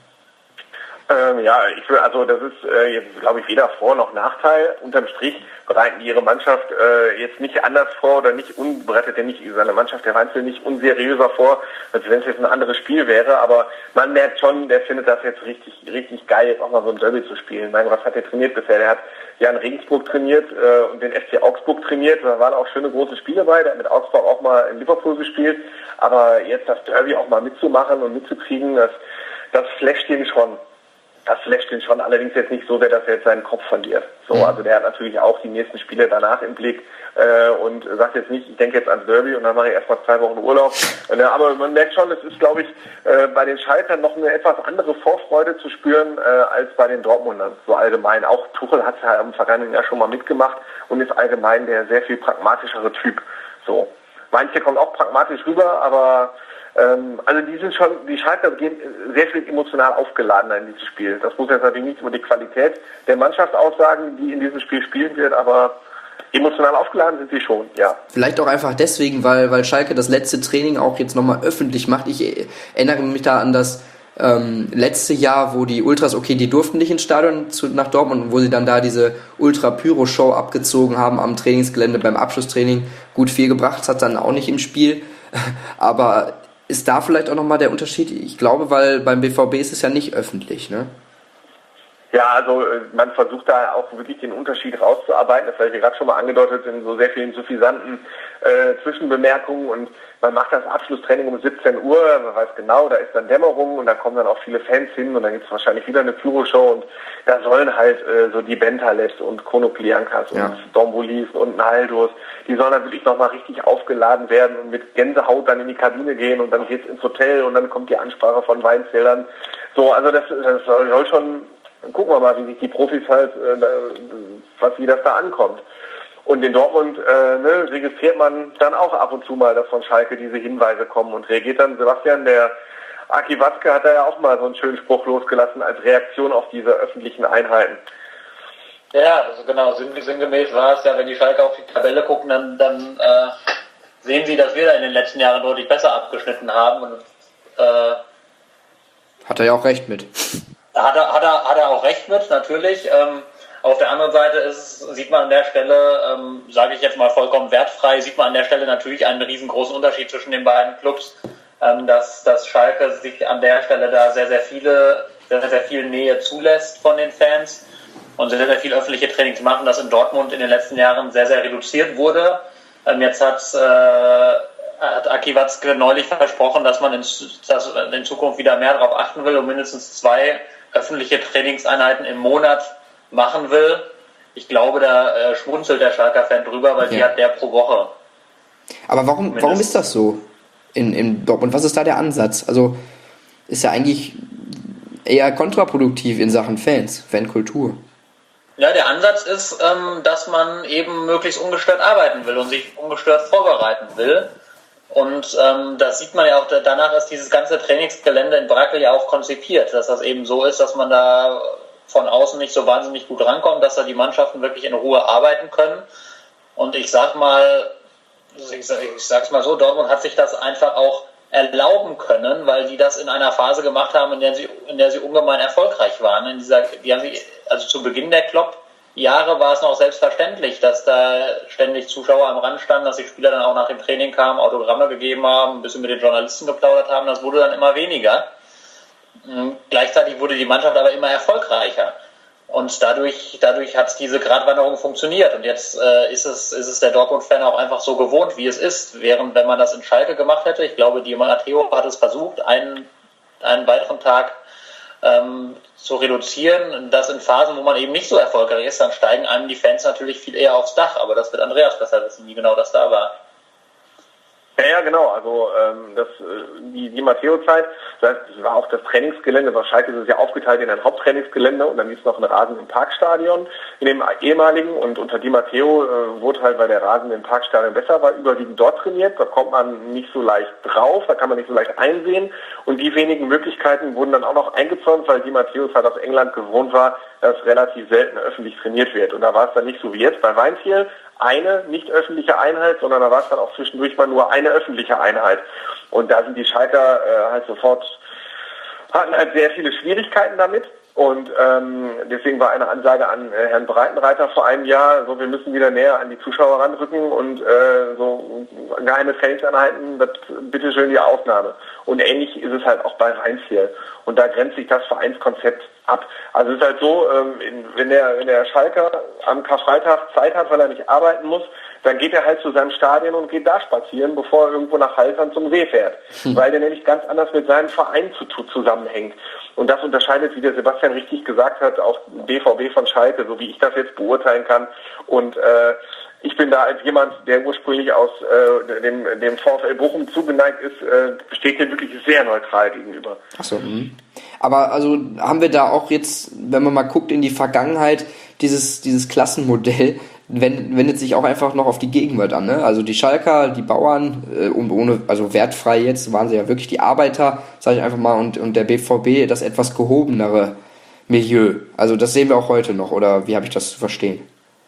Ähm, ja, ich will, also das ist äh, jetzt, glaube ich, weder Vor- noch Nachteil. Unterm Strich bereiten die ihre Mannschaft äh, jetzt nicht anders vor oder nicht un bereitet er nicht seine Mannschaft der Weinzel nicht unseriöser vor, als wenn es jetzt ein anderes Spiel wäre. Aber man merkt schon, der findet das jetzt richtig, richtig geil, jetzt auch mal so ein Derby zu spielen. Ich meine, was hat er trainiert bisher? Der hat ja in Regensburg trainiert äh, und den F C Augsburg trainiert. Da waren auch schöne große Spiele bei. Der hat mit Augsburg auch mal in Liverpool gespielt. Aber jetzt das Derby auch mal mitzumachen und mitzukriegen, das, das flasht ihn schon. Das flasht ihn schon, allerdings jetzt nicht so sehr, dass er jetzt seinen Kopf verliert. So, mhm. Also der hat natürlich auch die nächsten Spiele danach im Blick äh, und sagt jetzt nicht, ich denke jetzt ans Derby und dann mache ich erstmal zwei Wochen Urlaub. Äh, aber man merkt schon, es ist, glaube ich, äh, bei den Schalkern noch eine etwas andere Vorfreude zu spüren äh, als bei den Dortmundern. So allgemein. Auch Tuchel hat es ja im vergangenen Jahr schon mal mitgemacht und ist allgemein der sehr viel pragmatischere Typ. So. Manche kommen auch pragmatisch rüber, aber Ähm, also die sind schon, die Schalker gehen sehr viel emotional aufgeladener in dieses Spiel. Das muss jetzt natürlich nicht über die Qualität der Mannschaft aussagen, die in diesem Spiel spielen wird, aber emotional aufgeladen sind sie schon, ja. Vielleicht auch einfach deswegen, weil, weil Schalke das letzte Training auch jetzt nochmal öffentlich macht. Ich erinnere mich da an das ähm, letzte Jahr, wo die Ultras, okay, die durften nicht ins Stadion zu, nach Dortmund, wo sie dann da diese Ultra-Pyro-Show abgezogen haben am Trainingsgelände beim Abschlusstraining. Gut, viel gebracht hat dann auch nicht im Spiel, aber ist da vielleicht auch nochmal der Unterschied? Ich glaube, weil beim B V B ist es ja nicht öffentlich, ne? Ja, also man versucht da auch wirklich den Unterschied rauszuarbeiten. Das habe ich gerade schon mal angedeutet in so sehr vielen suffisanten äh, Zwischenbemerkungen. Und man macht das Abschlusstraining um siebzehn Uhr. Man weiß genau, da ist dann Dämmerung und da kommen dann auch viele Fans hin und dann gibt es wahrscheinlich wieder eine Pyro-Show und da sollen halt äh, so die Bentalebs und Konoplyankas ja. und Dombolis und Naldos, die sollen dann wirklich nochmal richtig aufgeladen werden und mit Gänsehaut dann in die Kabine gehen und dann geht's ins Hotel und dann kommt die Ansprache von Weinzierl. So, also das, das soll schon. Dann gucken wir mal, wie sich die Profis halt, äh, was wie das da ankommt. Und in Dortmund äh, ne, registriert man dann auch ab und zu mal, dass von Schalke diese Hinweise kommen und reagiert dann. Sebastian, der Aki Watzke hat da ja auch mal so einen schönen Spruch losgelassen als Reaktion auf diese öffentlichen Einheiten. Ja, also genau, sinngemäß war es ja, wenn die Schalke auf die Tabelle gucken, dann, dann äh, sehen sie, dass wir da in den letzten Jahren deutlich besser abgeschnitten haben. Und, äh, hat er ja auch recht mit. Hat er, hat er, hat er auch recht mit, natürlich. Ähm, auf der anderen Seite ist, sieht man an der Stelle, ähm, sage ich jetzt mal vollkommen wertfrei, sieht man an der Stelle natürlich einen riesengroßen Unterschied zwischen den beiden Clubs, ähm, dass, dass Schalke sich an der Stelle da sehr, sehr viele, sehr, sehr viel Nähe zulässt von den Fans und sehr, sehr viel öffentliche Trainings machen, das in Dortmund in den letzten Jahren sehr, sehr reduziert wurde. Ähm, jetzt hat äh, hat Aki Watzke neulich versprochen, dass man in, dass in Zukunft wieder mehr darauf achten will und mindestens zwei öffentliche Trainingseinheiten im Monat machen will. Ich glaube, da äh, schmunzelt der Schalker-Fan drüber, weil ja. die hat der pro Woche. Aber warum, warum ist das so in, in Dortmund? Was ist da der Ansatz? Also ist ja eigentlich eher kontraproduktiv in Sachen Fans, Fankultur. Ja, der Ansatz ist, ähm, dass man eben möglichst ungestört arbeiten will und sich ungestört vorbereiten will. Und ähm, das sieht man ja auch, danach ist dieses ganze Trainingsgelände in Brakel ja auch konzipiert, dass das eben so ist, dass man da von außen nicht so wahnsinnig gut rankommt, dass da die Mannschaften wirklich in Ruhe arbeiten können. Und ich sag mal, ich, sag, ich sag's mal so, Dortmund hat sich das einfach auch erlauben können, weil die das in einer Phase gemacht haben, in der sie, in der sie ungemein erfolgreich waren. In dieser, die haben sich, also zu Beginn der Klopp-Jahre war es noch selbstverständlich, dass da ständig Zuschauer am Rand standen, dass die Spieler dann auch nach dem Training kamen, Autogramme gegeben haben, ein bisschen mit den Journalisten geplaudert haben. Das wurde dann immer weniger. Mhm. Gleichzeitig wurde die Mannschaft aber immer erfolgreicher. Und dadurch, dadurch hat diese Gratwanderung funktioniert. Und jetzt äh, ist es, ist es der Dortmund-Fan auch einfach so gewohnt, wie es ist. Während, wenn man das in Schalke gemacht hätte, ich glaube, Di Matteo hat es versucht, einen, einen weiteren Tag ähm, zu reduzieren. Das in Phasen, wo man eben nicht so erfolgreich ist, dann steigen einem die Fans natürlich viel eher aufs Dach. Aber das wird Andreas besser wissen, wie genau das da war. Ja, ja, genau. Also ähm, das, die, die Matteo-Zeit, das war auch das Trainingsgelände. Bei Schalke ist es ja aufgeteilt in ein Haupttrainingsgelände und dann gibt es noch einen Rasen im Parkstadion, in dem ehemaligen. Und unter Di Matteo äh, wurde halt, weil der Rasen im Parkstadion besser war, überwiegend dort trainiert. Da kommt man nicht so leicht drauf, da kann man nicht so leicht einsehen. Und die wenigen Möglichkeiten wurden dann auch noch eingezäunt, weil Di Matteo halt aus England gewohnt war, dass relativ selten öffentlich trainiert wird. Und da war es dann nicht so wie jetzt bei Weinziel, eine nicht öffentliche Einheit, sondern da war es dann auch zwischendurch mal nur eine öffentliche Einheit. Und da sind die Schalker äh, halt sofort, hatten halt sehr viele Schwierigkeiten damit. Und ähm, deswegen war eine Ansage an äh, Herrn Breitenreiter vor einem Jahr, so wir müssen wieder näher an die Zuschauer ranrücken und äh, so geheime Trainingseinheiten, das bitteschön die Ausnahme. Und ähnlich ist es halt auch bei Weinziel. Und da grenzt sich das Vereinskonzept ab. Also es ist halt so, ähm, in, wenn der wenn der Schalker am Karfreitag Zeit hat, weil er nicht arbeiten muss, dann geht er halt zu seinem Stadion und geht da spazieren, bevor er irgendwo nach Haltern zum See fährt. Hm. Weil der nämlich ganz anders mit seinem Verein zu, zu, zusammenhängt. Und das unterscheidet, wie der Sebastian richtig gesagt hat, auch B V B von Schalke, so wie ich das jetzt beurteilen kann. Und äh, ich bin da als jemand, der ursprünglich aus äh, dem, dem VfL Bochum zugeneigt ist, äh, steht hier wirklich sehr neutral gegenüber. Ach so, mh. Aber also haben wir da auch jetzt, wenn man mal guckt in die Vergangenheit, dieses, dieses Klassenmodell wendet sich auch einfach noch auf die Gegenwart an. Ne? Also die Schalker, die Bauern, äh, ohne, also wertfrei jetzt, waren sie ja wirklich die Arbeiter, sage ich einfach mal, und, und der B V B das etwas gehobenere Milieu. Also das sehen wir auch heute noch, oder wie habe ich das zu verstehen?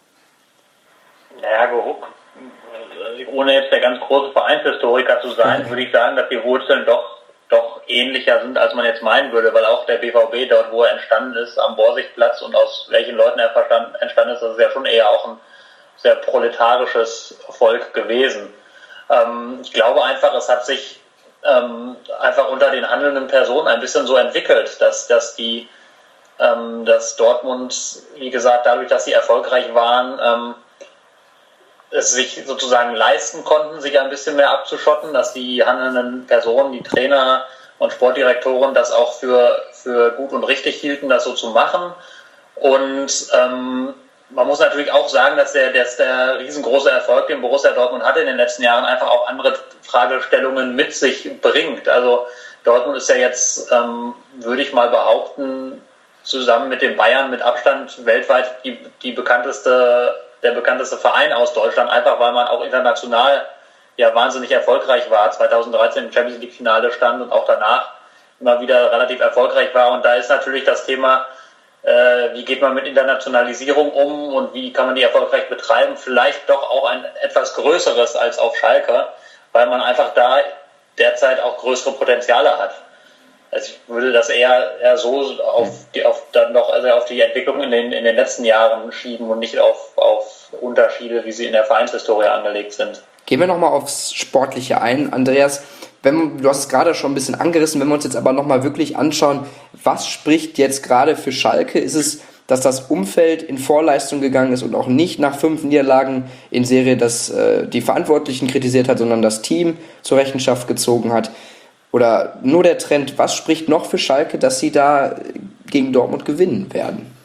Ja, gehuckt. Ohne jetzt der ganz große Vereinshistoriker zu sein, würde ich sagen, dass die Wurzeln doch, doch ähnlicher sind, als man jetzt meinen würde, weil auch der B V B dort, wo er entstanden ist, am Borsigplatz und aus welchen Leuten er entstanden ist, das ist ja schon eher auch ein sehr proletarisches Volk gewesen. Ähm, ich glaube einfach, es hat sich ähm, einfach unter den handelnden Personen ein bisschen so entwickelt, dass, dass die, ähm, dass Dortmund, wie gesagt, dadurch, dass sie erfolgreich waren, ähm, es sich sozusagen leisten konnten, sich ein bisschen mehr abzuschotten, dass die handelnden Personen, die Trainer und Sportdirektoren das auch für, für gut und richtig hielten, das so zu machen. Und ähm, man muss natürlich auch sagen, dass der, dass der riesengroße Erfolg, den Borussia Dortmund hatte in den letzten Jahren, einfach auch andere Fragestellungen mit sich bringt. Also Dortmund ist ja jetzt, ähm, würde ich mal behaupten, zusammen mit den Bayern mit Abstand weltweit die, die bekannteste der bekannteste Verein aus Deutschland, einfach weil man auch international ja wahnsinnig erfolgreich war, zweitausenddreizehn im Champions League Finale stand und auch danach immer wieder relativ erfolgreich war. Und da ist natürlich das Thema, äh, wie geht man mit Internationalisierung um und wie kann man die erfolgreich betreiben, vielleicht doch auch ein etwas größeres als auf Schalke, weil man einfach da derzeit auch größere Potenziale hat. Also ich würde das eher, eher so auf die, auf dann noch, also auf die Entwicklung in den, in den letzten Jahren schieben und nicht auf, auf Unterschiede, wie sie in der Vereinshistorie angelegt sind. Gehen wir nochmal aufs Sportliche ein, Andreas. Wenn, du hast es gerade schon ein bisschen angerissen, wenn wir uns jetzt aber nochmal wirklich anschauen, was spricht jetzt gerade für Schalke? Ist es, dass das Umfeld in Vorleistung gegangen ist und auch nicht nach fünf Niederlagen in Serie das, äh, die Verantwortlichen kritisiert hat, sondern das Team zur Rechenschaft gezogen hat? Oder nur der Trend, was spricht noch für Schalke, dass sie da gegen Dortmund gewinnen werden?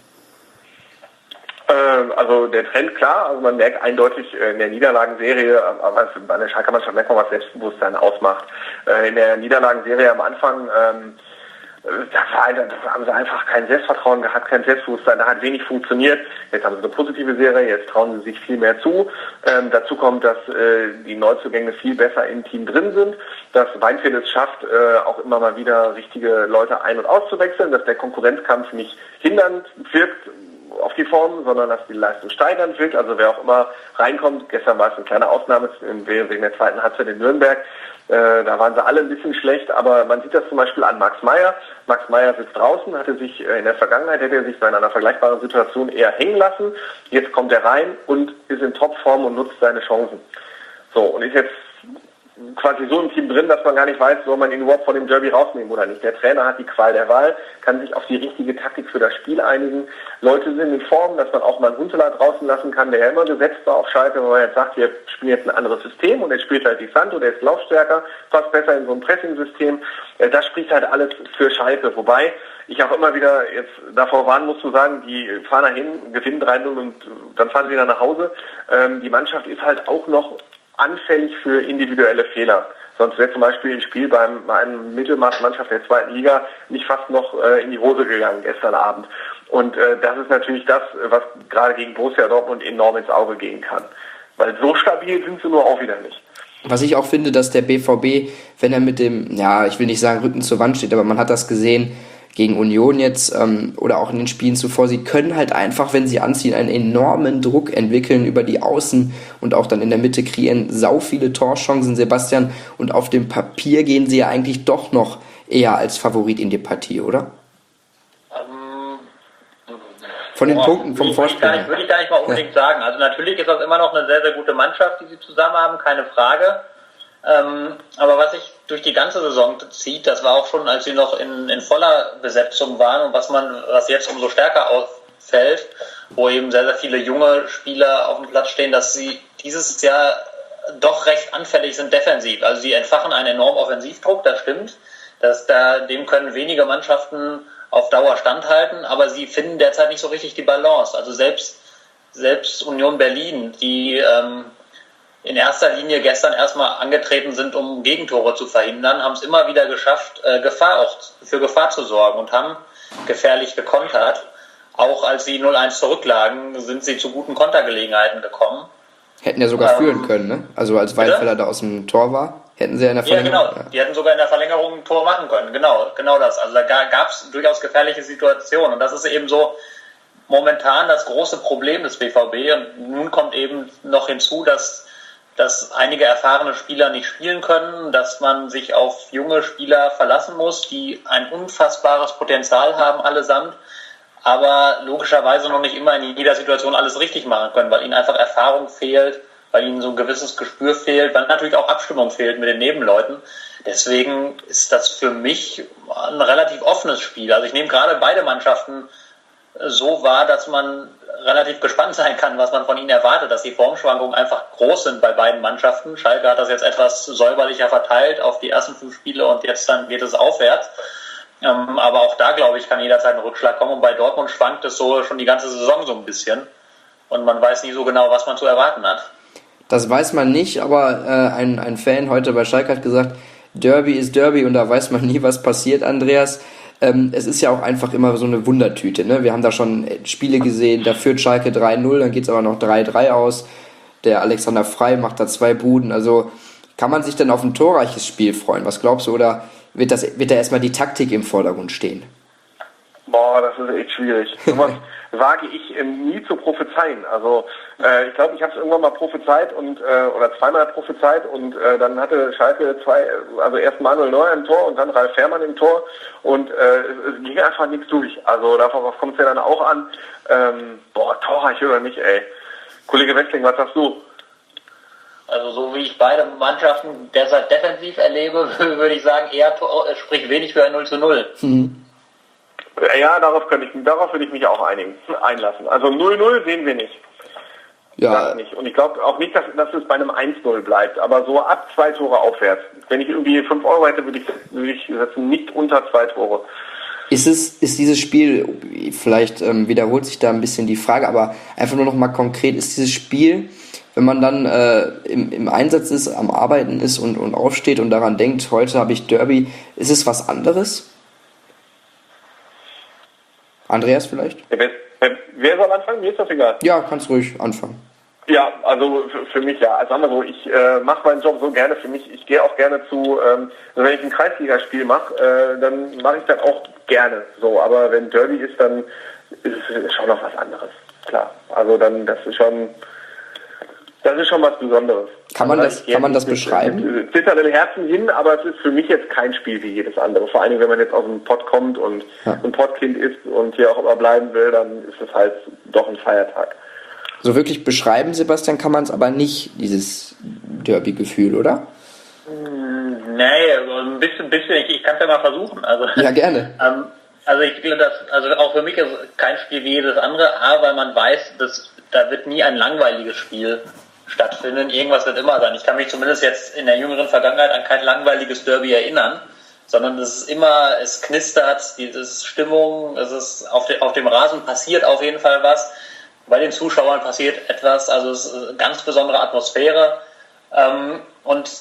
Ähm, also der Trend, klar, also man merkt eindeutig in der Niederlagenserie, aber bei der Schalker Mannschaft merkt man, was Selbstbewusstsein ausmacht. Äh, in der Niederlagenserie am Anfang ähm, Da, war, da haben sie einfach kein Selbstvertrauen gehabt, kein Selbstbewusstsein, da hat wenig funktioniert. Jetzt haben sie eine positive Serie, jetzt trauen sie sich viel mehr zu. Ähm, dazu kommt, dass äh, die Neuzugänge viel besser im Team drin sind, dass Weinfeld es schafft, äh, auch immer mal wieder richtige Leute ein- und auszuwechseln, dass der Konkurrenzkampf nicht hindernd wirkt auf die Form, sondern dass die Leistung steigernd wird. Also wer auch immer reinkommt, gestern war es eine kleine Ausnahme wegen der zweiten Halbzeit in Nürnberg, äh, da waren sie alle ein bisschen schlecht, aber man sieht das zum Beispiel an Max Meyer. Max Meyer sitzt draußen, hatte sich äh, in der Vergangenheit, hätte er sich bei einer vergleichbaren Situation eher hängen lassen. Jetzt kommt er rein und ist in Topform und nutzt seine Chancen. So, und ist jetzt quasi so im Team drin, dass man gar nicht weiß, soll man ihn überhaupt von dem Derby rausnehmen oder nicht. Der Trainer hat die Qual der Wahl, kann sich auf die richtige Taktik für das Spiel einigen. Leute sind in Form, dass man auch mal einen Huntelaar draußen lassen kann, der ja immer gesetzt war auf Schalke, wenn man jetzt sagt, wir spielen jetzt ein anderes System und er spielt halt die Santo, der ist laufstärker, passt besser in so ein Pressing-System. Das spricht halt alles für Schalke. Wobei ich auch immer wieder jetzt davor warnen muss zu sagen, die fahren dahin, gewinnen drei null und dann fahren sie wieder nach Hause. Die Mannschaft ist halt auch noch anfällig für individuelle Fehler. Sonst wäre zum Beispiel ein Spiel beim, bei einem Mittelmaßmannschaft der zweiten Liga nicht fast noch äh, in die Hose gegangen gestern Abend. Und äh, das ist natürlich das, was gerade gegen Borussia Dortmund enorm ins Auge gehen kann. Weil so stabil sind sie nur auch wieder nicht. Was ich auch finde, dass der B V B, wenn er mit dem, ja, ich will nicht sagen Rücken zur Wand steht, aber man hat das gesehen gegen Union jetzt ähm, oder auch in den Spielen zuvor, sie können halt einfach, wenn sie anziehen, einen enormen Druck entwickeln über die Außen und auch dann in der Mitte kreieren sau viele Torchancen, Sebastian, und auf dem Papier gehen sie ja eigentlich doch noch eher als Favorit in die Partie, oder? Ähm, Von den boah, Punkten, vom Vorsprung. Würde, würde ich gar nicht mal unbedingt ja. sagen. Also natürlich ist das immer noch eine sehr, sehr gute Mannschaft, die sie zusammen haben, keine Frage. Ähm, aber was sich durch die ganze Saison zieht, das war auch schon, als sie noch in, in voller Besetzung waren und was man, was jetzt umso stärker auffällt, wo eben sehr, sehr viele junge Spieler auf dem Platz stehen, dass sie dieses Jahr doch recht anfällig sind defensiv. Also sie entfachen einen enormen Offensivdruck, das stimmt. Das, da, dem können wenige Mannschaften auf Dauer standhalten, aber sie finden derzeit nicht so richtig die Balance. Also selbst, selbst Union Berlin, die ähm, in erster Linie gestern erstmal angetreten sind, um Gegentore zu verhindern, haben es immer wieder geschafft, äh, Gefahr auch für Gefahr zu sorgen und haben gefährlich gekontert. Auch als sie null eins zurücklagen, sind sie zu guten Kontergelegenheiten gekommen. Hätten ja sogar ähm, führen können, ne? Also als Weinfeller da aus dem Tor war, hätten sie ja in der Verlängerung... Ja, genau. Ja. Die hätten sogar in der Verlängerung ein Tor machen können. Genau, genau das. Also da gab es durchaus gefährliche Situationen. Und das ist eben so momentan das große Problem des B V B. Und nun kommt eben noch hinzu, dass dass einige erfahrene Spieler nicht spielen können, dass man sich auf junge Spieler verlassen muss, die ein unfassbares Potenzial haben allesamt, aber logischerweise noch nicht immer in jeder Situation alles richtig machen können, weil ihnen einfach Erfahrung fehlt, weil ihnen so ein gewisses Gespür fehlt, weil natürlich auch Abstimmung fehlt mit den Nebenleuten. Deswegen ist das für mich ein relativ offenes Spiel. Also ich nehme gerade beide Mannschaften so wahr, dass man relativ gespannt sein kann, was man von ihnen erwartet, dass die Formschwankungen einfach groß sind bei beiden Mannschaften. Schalke hat das jetzt etwas säuberlicher verteilt auf die ersten fünf Spiele und jetzt dann geht es aufwärts. Ähm, aber auch da, glaube ich, kann jederzeit ein Rückschlag kommen und bei Dortmund schwankt es so schon die ganze Saison so ein bisschen und man weiß nie so genau, was man zu erwarten hat. Das weiß man nicht, aber äh, ein, ein Fan heute bei Schalke hat gesagt, Derby ist Derby und da weiß man nie, was passiert, Andreas. Ähm, es ist ja auch einfach immer so eine Wundertüte, ne? Wir haben da schon Spiele gesehen, da führt Schalke drei null, dann geht es aber noch drei drei aus. Der Alexander Frey macht da zwei Buden. Also kann man sich dann auf ein torreiches Spiel freuen? Was glaubst du? Oder wird, das, wird da erstmal die Taktik im Vordergrund stehen? Boah, das ist echt schwierig. Sowas wage ich ähm, nie zu prophezeien. Also äh, ich glaube, ich habe es irgendwann mal prophezeit und äh, oder zweimal prophezeit und äh, dann hatte Schalke zwei, also erst Manuel Neuer im Tor und dann Ralf Fährmann im Tor und äh, es, es ging einfach nichts durch. Also darauf kommt es ja dann auch an. Ähm, boah, torreich oder nicht, ey. Kollege Westling, was sagst du? Also so wie ich beide Mannschaften derzeit defensiv erlebe, würde ich sagen, eher spricht wenig für ein null zu null. Mhm. Ja, darauf könnte ich, darauf würde ich mich auch einigen, einlassen. Also null null sehen wir nicht. Ja. Das nicht. Und ich glaube auch nicht, dass, dass es bei einem eins null bleibt, aber so ab zwei Tore aufwärts. Wenn ich irgendwie fünf Euro hätte, würde ich, würde ich setzen, nicht unter zwei Tore. Ist es, ist dieses Spiel, vielleicht ähm, wiederholt sich da ein bisschen die Frage, aber einfach nur noch mal konkret, ist dieses Spiel, wenn man dann äh, im, im Einsatz ist, am Arbeiten ist und, und aufsteht und daran denkt, heute habe ich Derby, ist es was anderes? Andreas vielleicht? Wer, wer soll anfangen? Mir ist das egal. Ja, kannst ruhig anfangen. Ja, also für, für mich ja. Also sagen wir so, ich äh, mache meinen Job so gerne für mich. Ich gehe auch gerne zu, ähm, also wenn ich ein Kreisligaspiel mache, äh, dann mache ich das auch gerne so. Aber wenn Derby ist, dann ist es schon noch was anderes. Klar. Also dann, das ist schon, das ist schon was Besonderes. Kann man also, das, kann man das mit, beschreiben? Mit Zittern im Herzen hin, aber es ist für mich jetzt kein Spiel wie jedes andere. Vor allem, wenn man jetzt aus dem Pott kommt und ja. ein Pottkind ist und hier auch immer bleiben will, dann ist es halt doch ein Feiertag. So wirklich beschreiben, Sebastian, kann man es aber nicht, dieses Derby-Gefühl, oder? Nee, ein bisschen, bisschen ich, ich kann es ja mal versuchen. Also, ja, gerne. ähm, also ich glaube, dass, also auch für mich ist kein Spiel wie jedes andere, A, weil man weiß, dass da wird nie ein langweiliges Spiel stattfinden. Irgendwas wird immer sein. Ich kann mich zumindest jetzt in der jüngeren Vergangenheit an kein langweiliges Derby erinnern, sondern es ist immer, es knistert, diese Stimmung, es ist auf, de, auf dem Rasen passiert auf jeden Fall was. Bei den Zuschauern passiert etwas, also es ist eine ganz besondere Atmosphäre. Ähm, und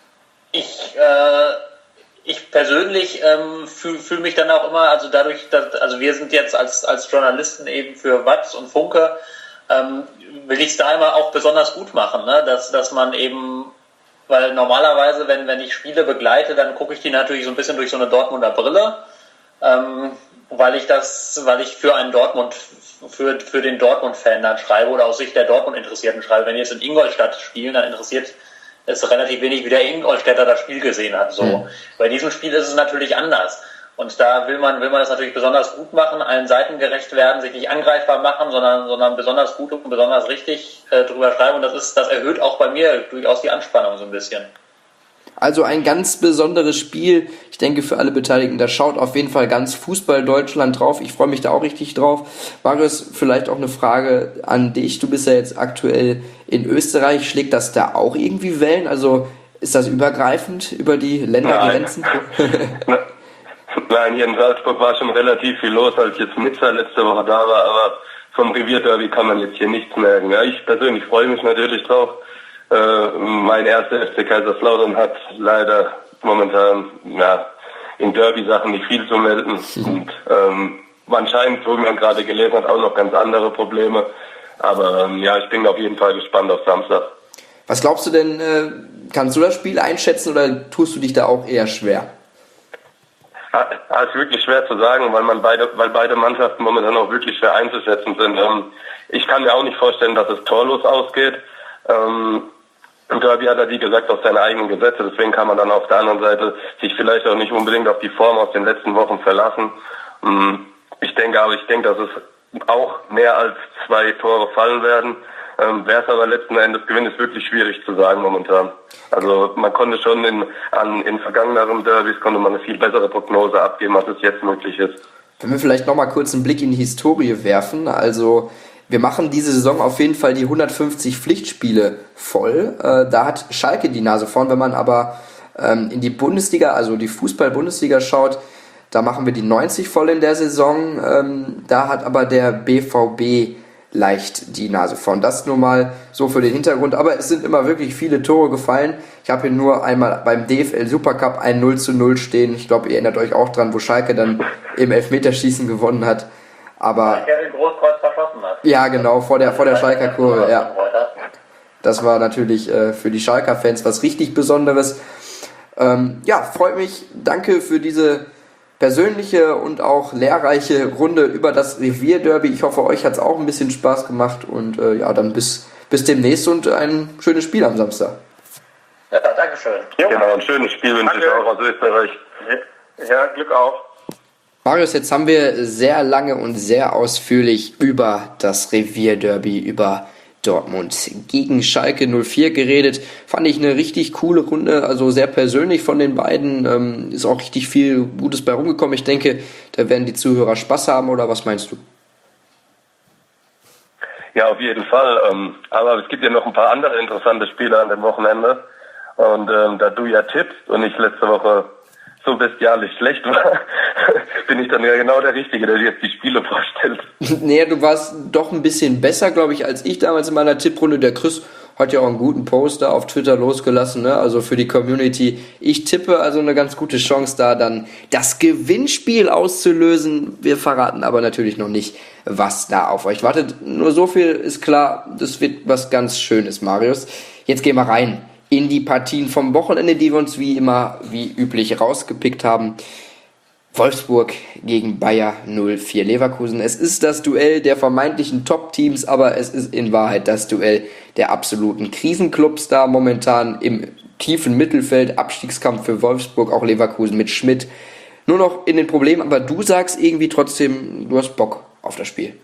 ich, äh, ich persönlich ähm, fühle fühl mich dann auch immer, also dadurch, dass, also wir sind jetzt als, als Journalisten eben für Watz und Funke, ähm, will ich es da immer auch besonders gut machen, ne? dass, dass man eben, weil normalerweise, wenn, wenn ich Spiele begleite, dann gucke ich die natürlich so ein bisschen durch so eine Dortmunder Brille. Ähm, weil ich das, weil ich für einen Dortmund, für, für den Dortmund-Fan dann schreibe oder aus Sicht der Dortmund-Interessierten schreibe. Wenn die jetzt in Ingolstadt spielen, dann interessiert es relativ wenig, wie der Ingolstädter das Spiel gesehen hat. So. Mhm. Bei diesem Spiel ist es natürlich anders. Und da will man, will man das natürlich besonders gut machen, allen Seiten gerecht werden, sich nicht angreifbar machen, sondern, sondern besonders gut und besonders richtig äh, drüber schreiben. Und das ist, das erhöht auch bei mir durchaus die Anspannung so ein bisschen. Also ein ganz besonderes Spiel, ich denke für alle Beteiligten, da schaut auf jeden Fall ganz Fußball Deutschland drauf, ich freue mich da auch richtig drauf. Marius, vielleicht auch eine Frage an dich, du bist ja jetzt aktuell in Österreich, schlägt das da auch irgendwie Wellen, also ist das übergreifend über die Ländergrenzen? Nein, Nein hier in Salzburg war schon relativ viel los, als jetzt Nizza letzte Woche da war, aber vom Revierderby kann man jetzt hier nichts merken. Ja, ich persönlich freue mich natürlich drauf. Äh, mein erster F C Kaiserslautern hat leider momentan ja, in Derby-Sachen nicht viel zu melden. Mhm. Und ähm, anscheinend, so wie man gerade gelesen hat, auch noch ganz andere Probleme. Aber ähm, ja, ich bin auf jeden Fall gespannt auf Samstag. Was glaubst du denn, äh, kannst du das Spiel einschätzen oder tust du dich da auch eher schwer? Ja, ist wirklich schwer zu sagen, weil man beide, weil beide Mannschaften momentan auch wirklich schwer einzuschätzen sind. Ähm, ich kann mir auch nicht vorstellen, dass es torlos ausgeht. Ähm, Im Derby hat er, wie gesagt, auf seine eigenen Gesetze, deswegen kann man dann auf der anderen Seite sich vielleicht auch nicht unbedingt auf die Form aus den letzten Wochen verlassen. Ich denke aber, ich denke, dass es auch mehr als zwei Tore fallen werden. Ähm, wer es aber letzten Endes gewinnt, ist wirklich schwierig zu sagen momentan. Also man konnte schon in, an, in vergangeneren Derbys konnte man eine viel bessere Prognose abgeben, als es jetzt möglich ist. Wenn wir vielleicht nochmal kurz einen Blick in die Historie werfen, also wir machen diese Saison auf jeden Fall die hundertfünfzig Pflichtspiele voll. Äh, da hat Schalke die Nase vorn. Wenn man aber ähm, in die Bundesliga, also die Fußball-Bundesliga schaut, da machen wir die neunzig voll in der Saison. Ähm, da hat aber der B V B leicht die Nase vorn. Das nur mal so für den Hintergrund. Aber es sind immer wirklich viele Tore gefallen. Ich habe hier nur einmal beim D F L Supercup ein null zu null stehen. Ich glaube, ihr erinnert euch auch dran, wo Schalke dann im Elfmeterschießen gewonnen hat. Aber Kevin Großkreuz verschossen hat. Ja, genau, vor der, vor der Schalker Kurve, ja. Das war natürlich äh, für die Schalker Fans was richtig Besonderes. Ähm, ja, freut mich. Danke für diese persönliche und auch lehrreiche Runde über das Revierderby. Ich hoffe, euch hat es auch ein bisschen Spaß gemacht und äh, ja, dann bis, bis demnächst und ein schönes Spiel am Samstag. Ja, danke schön. Genau, ein schönes Spiel wünsche ich auch aus Österreich. Ja, Glück auf. Marius, jetzt haben wir sehr lange und sehr ausführlich über das Revierderby, über Dortmund gegen Schalke null vier geredet. Fand ich eine richtig coole Runde, also sehr persönlich von den beiden. Ähm, ist auch richtig viel Gutes bei rumgekommen. Ich denke, da werden die Zuhörer Spaß haben, oder was meinst du? Ja, auf jeden Fall. Ähm, aber es gibt ja noch ein paar andere interessante Spiele an dem Wochenende. Und ähm, da du ja tippst und ich letzte Woche so bestialisch schlecht war, bin ich dann ja genau der Richtige, der jetzt die Spiele vorstellt. Nee, du warst doch ein bisschen besser, glaube ich, als ich damals in meiner Tipprunde. Der Chris hat ja auch einen guten Post da auf Twitter losgelassen, ne? Also für die Community. Ich tippe also eine ganz gute Chance da, dann das Gewinnspiel auszulösen. Wir verraten aber natürlich noch nicht, was da auf euch wartet. Nur so viel ist klar, das wird was ganz Schönes, Marius. Jetzt gehen wir rein in die Partien vom Wochenende, die wir uns wie immer, wie üblich rausgepickt haben. Wolfsburg gegen Bayer null vier Leverkusen. Es ist das Duell der vermeintlichen Top-Teams, aber es ist in Wahrheit das Duell der absoluten Krisenclubs da momentan im tiefen Mittelfeld. Abstiegskampf für Wolfsburg, auch Leverkusen mit Schmidt. Nur noch in den Problemen, aber du sagst irgendwie trotzdem, du hast Bock auf das Spiel.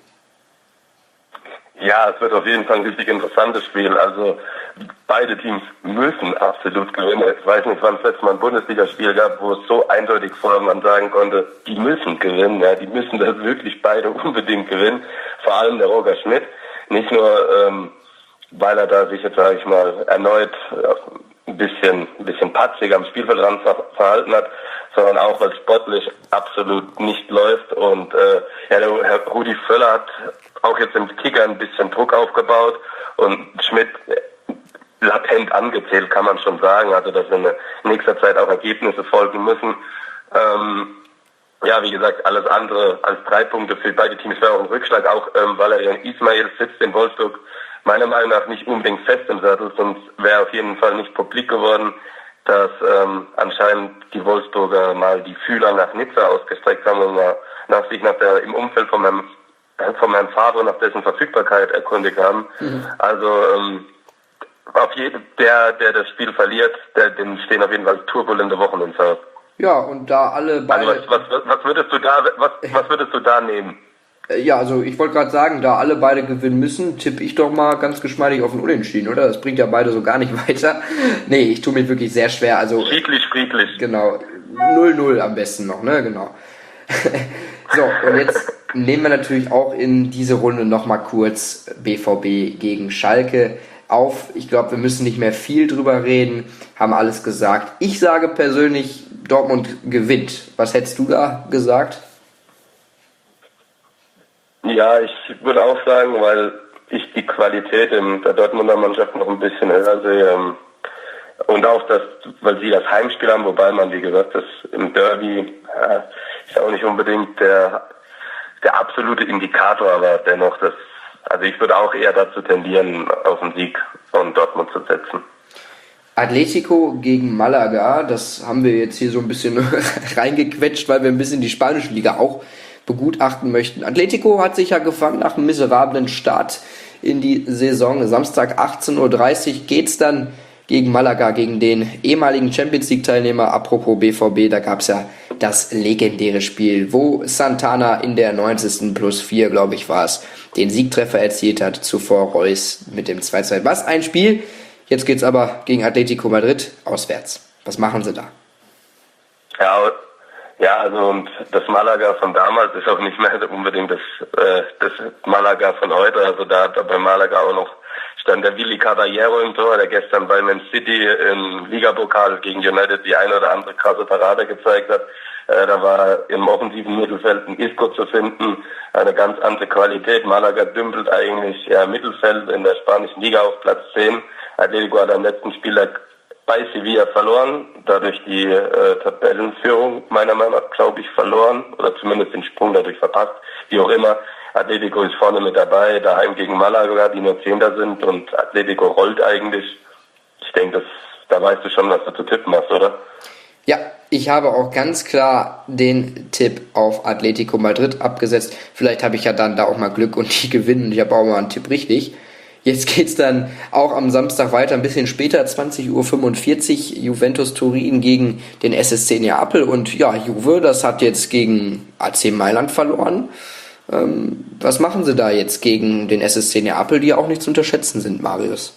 Ja, es wird auf jeden Fall ein richtig interessantes Spiel. Also beide Teams müssen absolut gewinnen. Ich weiß nicht, wann es letztes Mal ein Bundesligaspiel gab, wo es so eindeutig vorher man sagen konnte, die müssen gewinnen. Ja, die müssen das wirklich beide unbedingt gewinnen. Vor allem der Roger Schmidt. Nicht nur, ähm, weil er da sich jetzt, sage ich mal, erneut äh, ein bisschen, ein bisschen patzig am Spielfeldrand ver- verhalten hat, sondern auch, weil sportlich absolut nicht läuft. Und äh, ja, der Herr Rudi Völler hat auch jetzt im Kicker ein bisschen Druck aufgebaut und Schmidt latent angezählt, kann man schon sagen. Also, dass in nächster Zeit auch Ergebnisse folgen müssen. Ähm, ja, wie gesagt, alles andere als drei Punkte für beide Teams wäre auch ein Rückschlag, auch ähm, Valerian Ismail sitzt in Wolfsburg meiner Meinung nach nicht unbedingt fest im Sattel, sonst wäre auf jeden Fall nicht publik geworden, dass ähm, anscheinend die Wolfsburger mal die Fühler nach Nizza ausgestreckt haben und mal nach sich nach der im Umfeld von meinem von meinem Vater nach dessen Verfügbarkeit erkundigt haben. Mhm. Also ähm, auf jeden, der, der das Spiel verliert, der, dem stehen auf jeden Fall turbulente Wochen ins Haus. Ja, und da alle beide... Also was, was, was würdest du da, was, was würdest du da nehmen? Ja, also ich wollte gerade sagen, da alle beide gewinnen müssen, tippe ich doch mal ganz geschmeidig auf ein Unentschieden, oder? Das bringt ja beide so gar nicht weiter. Nee, ich tue mich wirklich sehr schwer. Also friedlich, friedlich. Genau, null null am besten noch, ne? Genau. So, und jetzt nehmen wir natürlich auch in diese Runde nochmal kurz B V B gegen Schalke auf. Ich glaube, wir müssen nicht mehr viel drüber reden, haben alles gesagt. Ich sage persönlich, Dortmund gewinnt. Was hättest du da gesagt? Ja, ich würde auch sagen, weil ich die Qualität in der Dortmunder Mannschaft noch ein bisschen höher sehe. Und auch, das, weil sie das Heimspiel haben, wobei man, wie gesagt, das im Derby ja, ist auch nicht unbedingt der, der absolute Indikator, aber dennoch, das, also ich würde auch eher dazu tendieren, auf den Sieg von Dortmund zu setzen. Atletico gegen Malaga, das haben wir jetzt hier so ein bisschen reingequetscht, weil wir ein bisschen die spanische Liga auch begutachten möchten. Atletico hat sich ja gefangen nach einem miserablen Start in die Saison. Samstag achtzehn Uhr dreißig geht's dann gegen Malaga, gegen den ehemaligen Champions League Teilnehmer. Apropos B V B, da gab's ja das legendäre Spiel, wo Santana in der neunzigsten plus vier, glaube ich, war es, den Siegtreffer erzielt hat, zuvor Reus mit dem zwei zwei. Was ein Spiel! Jetzt geht's aber gegen Atletico Madrid auswärts. Was machen sie da? Ja, ja, also und das Malaga von damals ist auch nicht mehr unbedingt das, äh, das Malaga von heute. Also da hat bei Malaga auch noch stand der Willy Caballero im Tor, der gestern bei Man City im Ligapokal gegen United die eine oder andere krasse Parade gezeigt hat. Äh, da war im offensiven Mittelfeld ein Isco zu finden, eine ganz andere Qualität. Malaga dümpelt eigentlich ja, Mittelfeld in der spanischen Liga auf Platz zehn. Atletico hat am letzten Spieltag bei Sevilla verloren, dadurch die äh, Tabellenführung meiner Meinung nach, glaube ich, verloren oder zumindest den Sprung dadurch verpasst, wie auch immer. Atletico ist vorne mit dabei, daheim gegen Malaga, die nur Zehnter sind und Atletico rollt eigentlich. Ich denke, das, da weißt du schon, was du zu tippen hast, oder? Ja, ich habe auch ganz klar den Tipp auf Atletico Madrid abgesetzt. Vielleicht habe ich ja dann da auch mal Glück und die gewinnen und ich habe auch mal einen Tipp richtig. Jetzt geht's dann auch am Samstag weiter, ein bisschen später, zwanzig Uhr fünfundvierzig, Juventus Turin gegen den S S C Neapel. Und ja, Juve, das hat jetzt gegen A C Mailand verloren. Ähm, was machen sie da jetzt gegen den S S C Neapel, die ja auch nicht zu unterschätzen sind, Marius?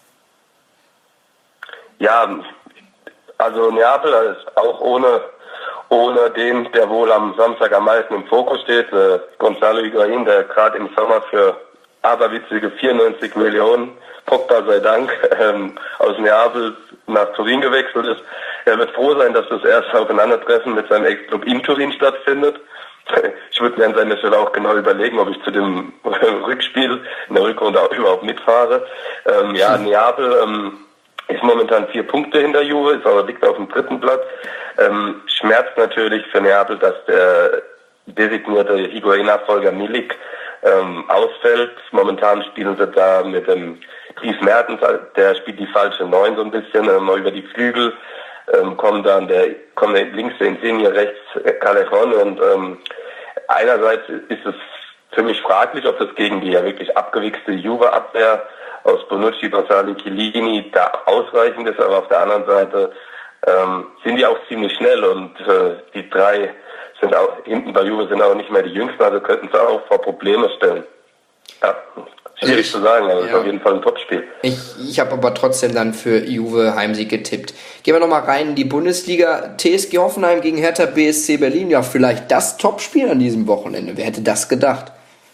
Ja, also Neapel ist auch ohne, ohne den, der wohl am Samstag am meisten im Fokus steht, äh, Gonzalo Higuaín, der gerade im Sommer für aberwitzige vierundneunzig Millionen, Pogba sei Dank, ähm, aus Neapel nach Turin gewechselt ist. Er wird froh sein, dass das erste Aufeinandertreffen mit seinem Ex-Club in Turin stattfindet. ich würde mir an seiner Stelle auch genau überlegen, ob ich zu dem Rückspiel in der Rückrunde auch überhaupt mitfahre. Ähm, ja, Neapel ähm, ist momentan vier Punkte hinter Juve, ist aber liegt auf dem dritten Platz. Ähm, schmerzt natürlich für Neapel, dass der designierte Higuaín-Nachfolger Milik ähm, ausfällt. Momentan spielen sie da mit dem Dries Mertens, der spielt die falsche Neun so ein bisschen, ähm, über die Flügel. Ähm, kommen dann der, kommen der links der Insigne, rechts Callejon und ähm, einerseits ist es für mich fraglich, ob das gegen die ja wirklich abgewichste Juve-Abwehr aus Bonucci, Barzagli, Chiellini da ausreichend ist, aber auf der anderen Seite ähm, sind die auch ziemlich schnell und äh, die drei sind auch hinten bei Juve sind auch nicht mehr die Jüngsten, also könnten sie auch vor Probleme stellen. Ja, schwierig also ich, zu sagen, aber es ja. ist auf jeden Fall ein Topspiel. Ich, ich habe aber trotzdem dann für Juve Heimsieg getippt. Gehen wir nochmal rein in die Bundesliga. T S G Hoffenheim gegen Hertha B S C Berlin. Ja, vielleicht das Topspiel an diesem Wochenende. Wer hätte das gedacht?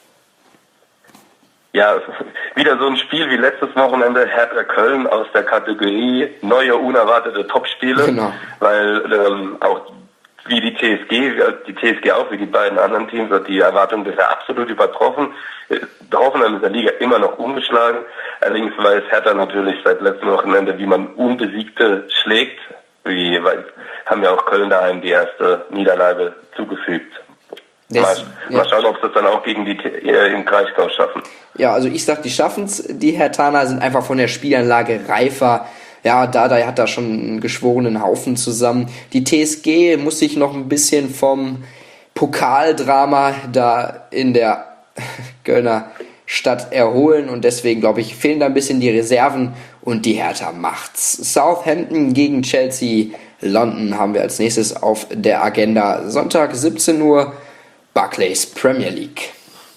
Ja, wieder so ein Spiel wie letztes Wochenende, Hertha Köln aus der Kategorie neue, unerwartete Topspiele. Genau. Weil ähm, auch wie die T S G, die T S G auch, wie die beiden anderen Teams, hat die Erwartungen bisher absolut übertroffen. Hoffenheim ist in der Liga immer noch ungeschlagen. Allerdings weiß Hertha natürlich seit letztem Wochenende, wie man Unbesiegte schlägt. Wie, weil, haben ja auch Köln daheim die erste Niederlage zugefügt. Das, mal, ja. mal schauen, ob sie es dann auch gegen die äh, im Kraichgau schaffen. Ja, also ich sag, die schaffen's. Die Herthaner sind einfach von der Spielanlage reifer. Ja, Dardai hat da schon einen geschworenen Haufen zusammen. Die T S G muss sich noch ein bisschen vom Pokaldrama da in der Kölner Stadt erholen und deswegen, glaube ich, fehlen da ein bisschen die Reserven und die Hertha macht's. Southampton gegen Chelsea, London haben wir als nächstes auf der Agenda. Sonntag siebzehn Uhr, Barclays Premier League.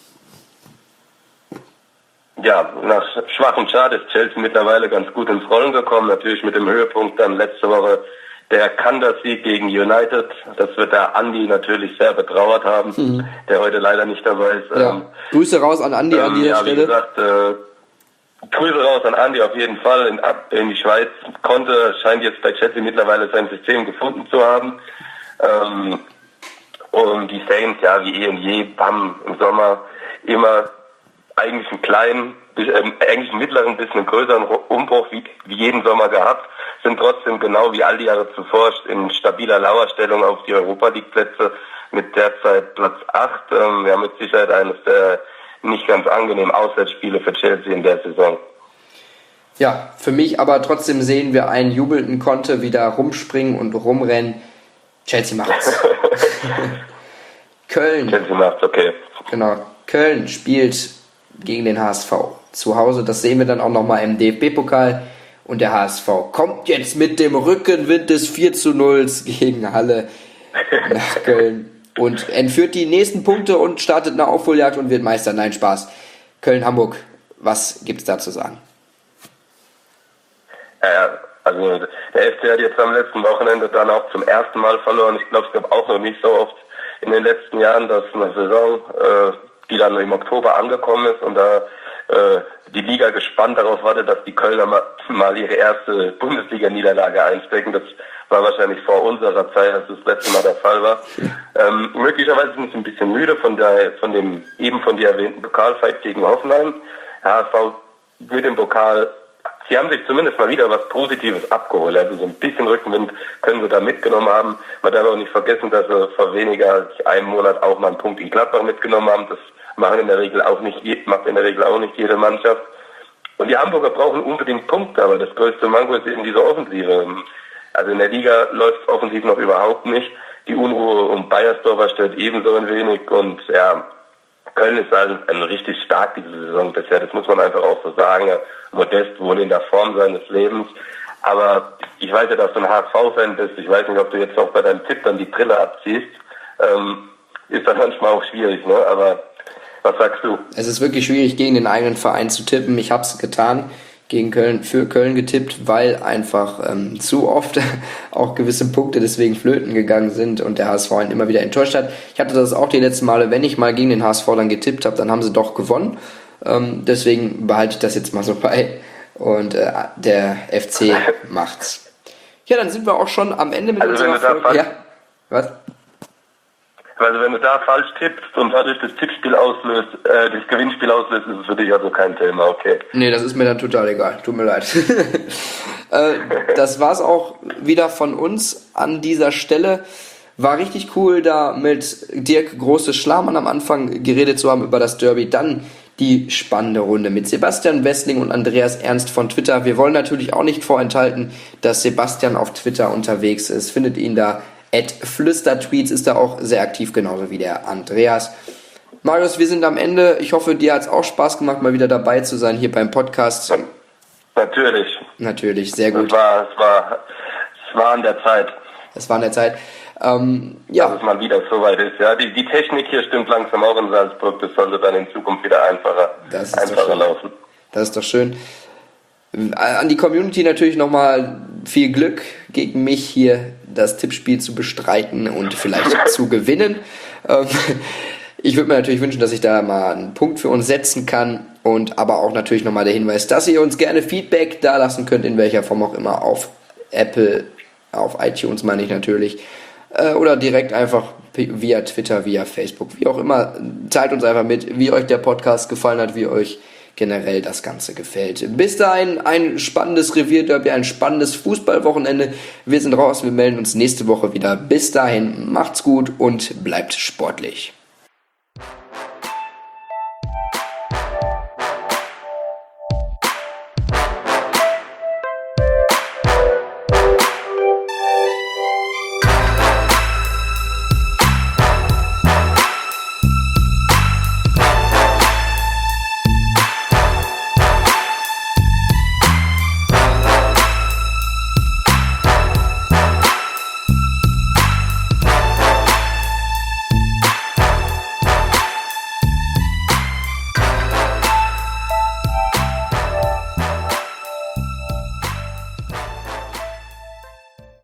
Ja, nach schwachem Start ist Chelsea mittlerweile ganz gut ins Rollen gekommen. Natürlich mit dem Höhepunkt dann letzte Woche der Kanter-Sieg gegen United. Das wird der Andi natürlich sehr betrauert haben, mhm. der heute leider nicht dabei ist. Ja. Ähm, Grüße raus an Andi ähm, an dieser ja, Stelle. Wie gesagt, äh, Grüße raus an Andi auf jeden Fall. In, in die Schweiz konnte, scheint jetzt bei Chelsea mittlerweile sein System gefunden zu haben. Ähm, und die Saints, ja, wie eh und je, haben im Sommer immer eigentlich einen kleinen, äh, eigentlich einen mittleren, bisschen einen größeren Umbruch wie, wie jeden Sommer gehabt, sind trotzdem genau wie all die Jahre zuvor in stabiler Lauerstellung auf die Europa-League-Plätze mit derzeit Platz acht. Ähm, ja, mit Sicherheit eines der nicht ganz angenehmen Auswärtsspiele für Chelsea in der Saison. Ja, für mich aber trotzdem sehen wir einen jubelnden Conte wieder rumspringen und rumrennen. Chelsea macht's. Köln. Chelsea macht's, okay. Genau. Köln spielt gegen den H S V zu Hause. Das sehen wir dann auch nochmal im D F B-Pokal. Und der H S V kommt jetzt mit dem Rückenwind des vier zu null gegen Halle nach Köln und entführt die nächsten Punkte und startet eine Aufholjagd und wird Meister. Nein, Spaß. Köln-Hamburg, was gibt's da zu sagen? Ja, also der F C hat jetzt am letzten Wochenende dann auch zum ersten Mal verloren. Ich glaube, es gab auch noch nicht so oft in den letzten Jahren, dass eine Saison, äh, die dann im Oktober angekommen ist und da äh, die Liga gespannt darauf wartet, dass die Kölner mal, mal ihre erste Bundesliga-Niederlage einstecken. Das war wahrscheinlich vor unserer Zeit, als das letzte Mal der Fall war. Ähm, möglicherweise sind sie ein bisschen müde von der, von dem eben von dir erwähnten Pokalfight gegen Hoffenheim. H S V wird im Pokal, sie haben sich zumindest mal wieder was Positives abgeholt. Also so ein bisschen Rückenwind können sie da mitgenommen haben. Man darf auch nicht vergessen, dass sie vor weniger als einem Monat auch mal einen Punkt in Gladbach mitgenommen haben. Das machen in der Regel auch nicht, macht in der Regel auch nicht jede Mannschaft. Und die Hamburger brauchen unbedingt Punkte, aber das größte Manko ist eben diese Offensive. Also in der Liga läuft es offensiv noch überhaupt nicht. Die Unruhe um Beiersdorfer stört ebenso ein wenig und ja, Köln ist also ein richtig stark diese Saison bisher, das muss man einfach auch so sagen. Modest wohl in der Form seines Lebens. Aber ich weiß ja, dass du ein H S V-Fan bist. Ich weiß nicht, ob du jetzt auch bei deinem Tipp dann die Brille abziehst. Ähm, ist dann manchmal auch schwierig, ne? Aber was sagst du? Es ist wirklich schwierig, gegen den eigenen Verein zu tippen. Ich habe es getan, gegen Köln, für Köln getippt, weil einfach ähm, zu oft auch gewisse Punkte deswegen flöten gegangen sind und der H S V ihn immer wieder enttäuscht hat. Ich hatte das auch die letzten Male, wenn ich mal gegen den H S V dann getippt habe, dann haben sie doch gewonnen. Ähm, deswegen behalte ich das jetzt mal so bei und äh, der F C macht's. Ja, dann sind wir auch schon am Ende mit also unserer Folge. Ja, was? Also wenn du da falsch tippst und dadurch das Tippspiel auslöst, äh, das Gewinnspiel auslöst, ist es für dich also kein Thema, okay. Nee, das ist mir dann total egal. Tut mir leid. äh, das war's auch wieder von uns an dieser Stelle. War richtig cool, da mit Dirk Große-Schlamann am Anfang geredet zu haben über das Derby. Dann die spannende Runde mit Sebastian Wessling und Andreas Ernst von Twitter. Wir wollen natürlich auch nicht vorenthalten, dass Sebastian auf Twitter unterwegs ist. Findet ihn da, at Flüstertweets ist da auch sehr aktiv, genauso wie der Andreas. Marius, wir sind am Ende. Ich hoffe, dir hat es auch Spaß gemacht, mal wieder dabei zu sein hier beim Podcast. Natürlich. Natürlich, sehr gut. Es war, es war, es war an der Zeit. Es war an der Zeit. Ähm, ja. Dass es mal wieder soweit ist. Ja, die, die Technik hier stimmt langsam auch in Salzburg. Das sollte dann in Zukunft wieder einfacher, das ist einfacher laufen. Das ist doch schön. An die Community natürlich nochmal viel Glück, gegen mich hier das Tippspiel zu bestreiten und vielleicht zu gewinnen. Ähm, ich würde mir natürlich wünschen, dass ich da mal einen Punkt für uns setzen kann. Und aber auch natürlich nochmal der Hinweis, dass ihr uns gerne Feedback da lassen könnt, in welcher Form auch immer, auf Apple, auf iTunes meine ich natürlich. Oder direkt einfach via Twitter, via Facebook, wie auch immer. Teilt uns einfach mit, wie euch der Podcast gefallen hat, wie euch generell das Ganze gefällt. Bis dahin ein spannendes Revierderby, ein spannendes Fußballwochenende. Wir sind raus, wir melden uns nächste Woche wieder. Bis dahin, macht's gut und bleibt sportlich.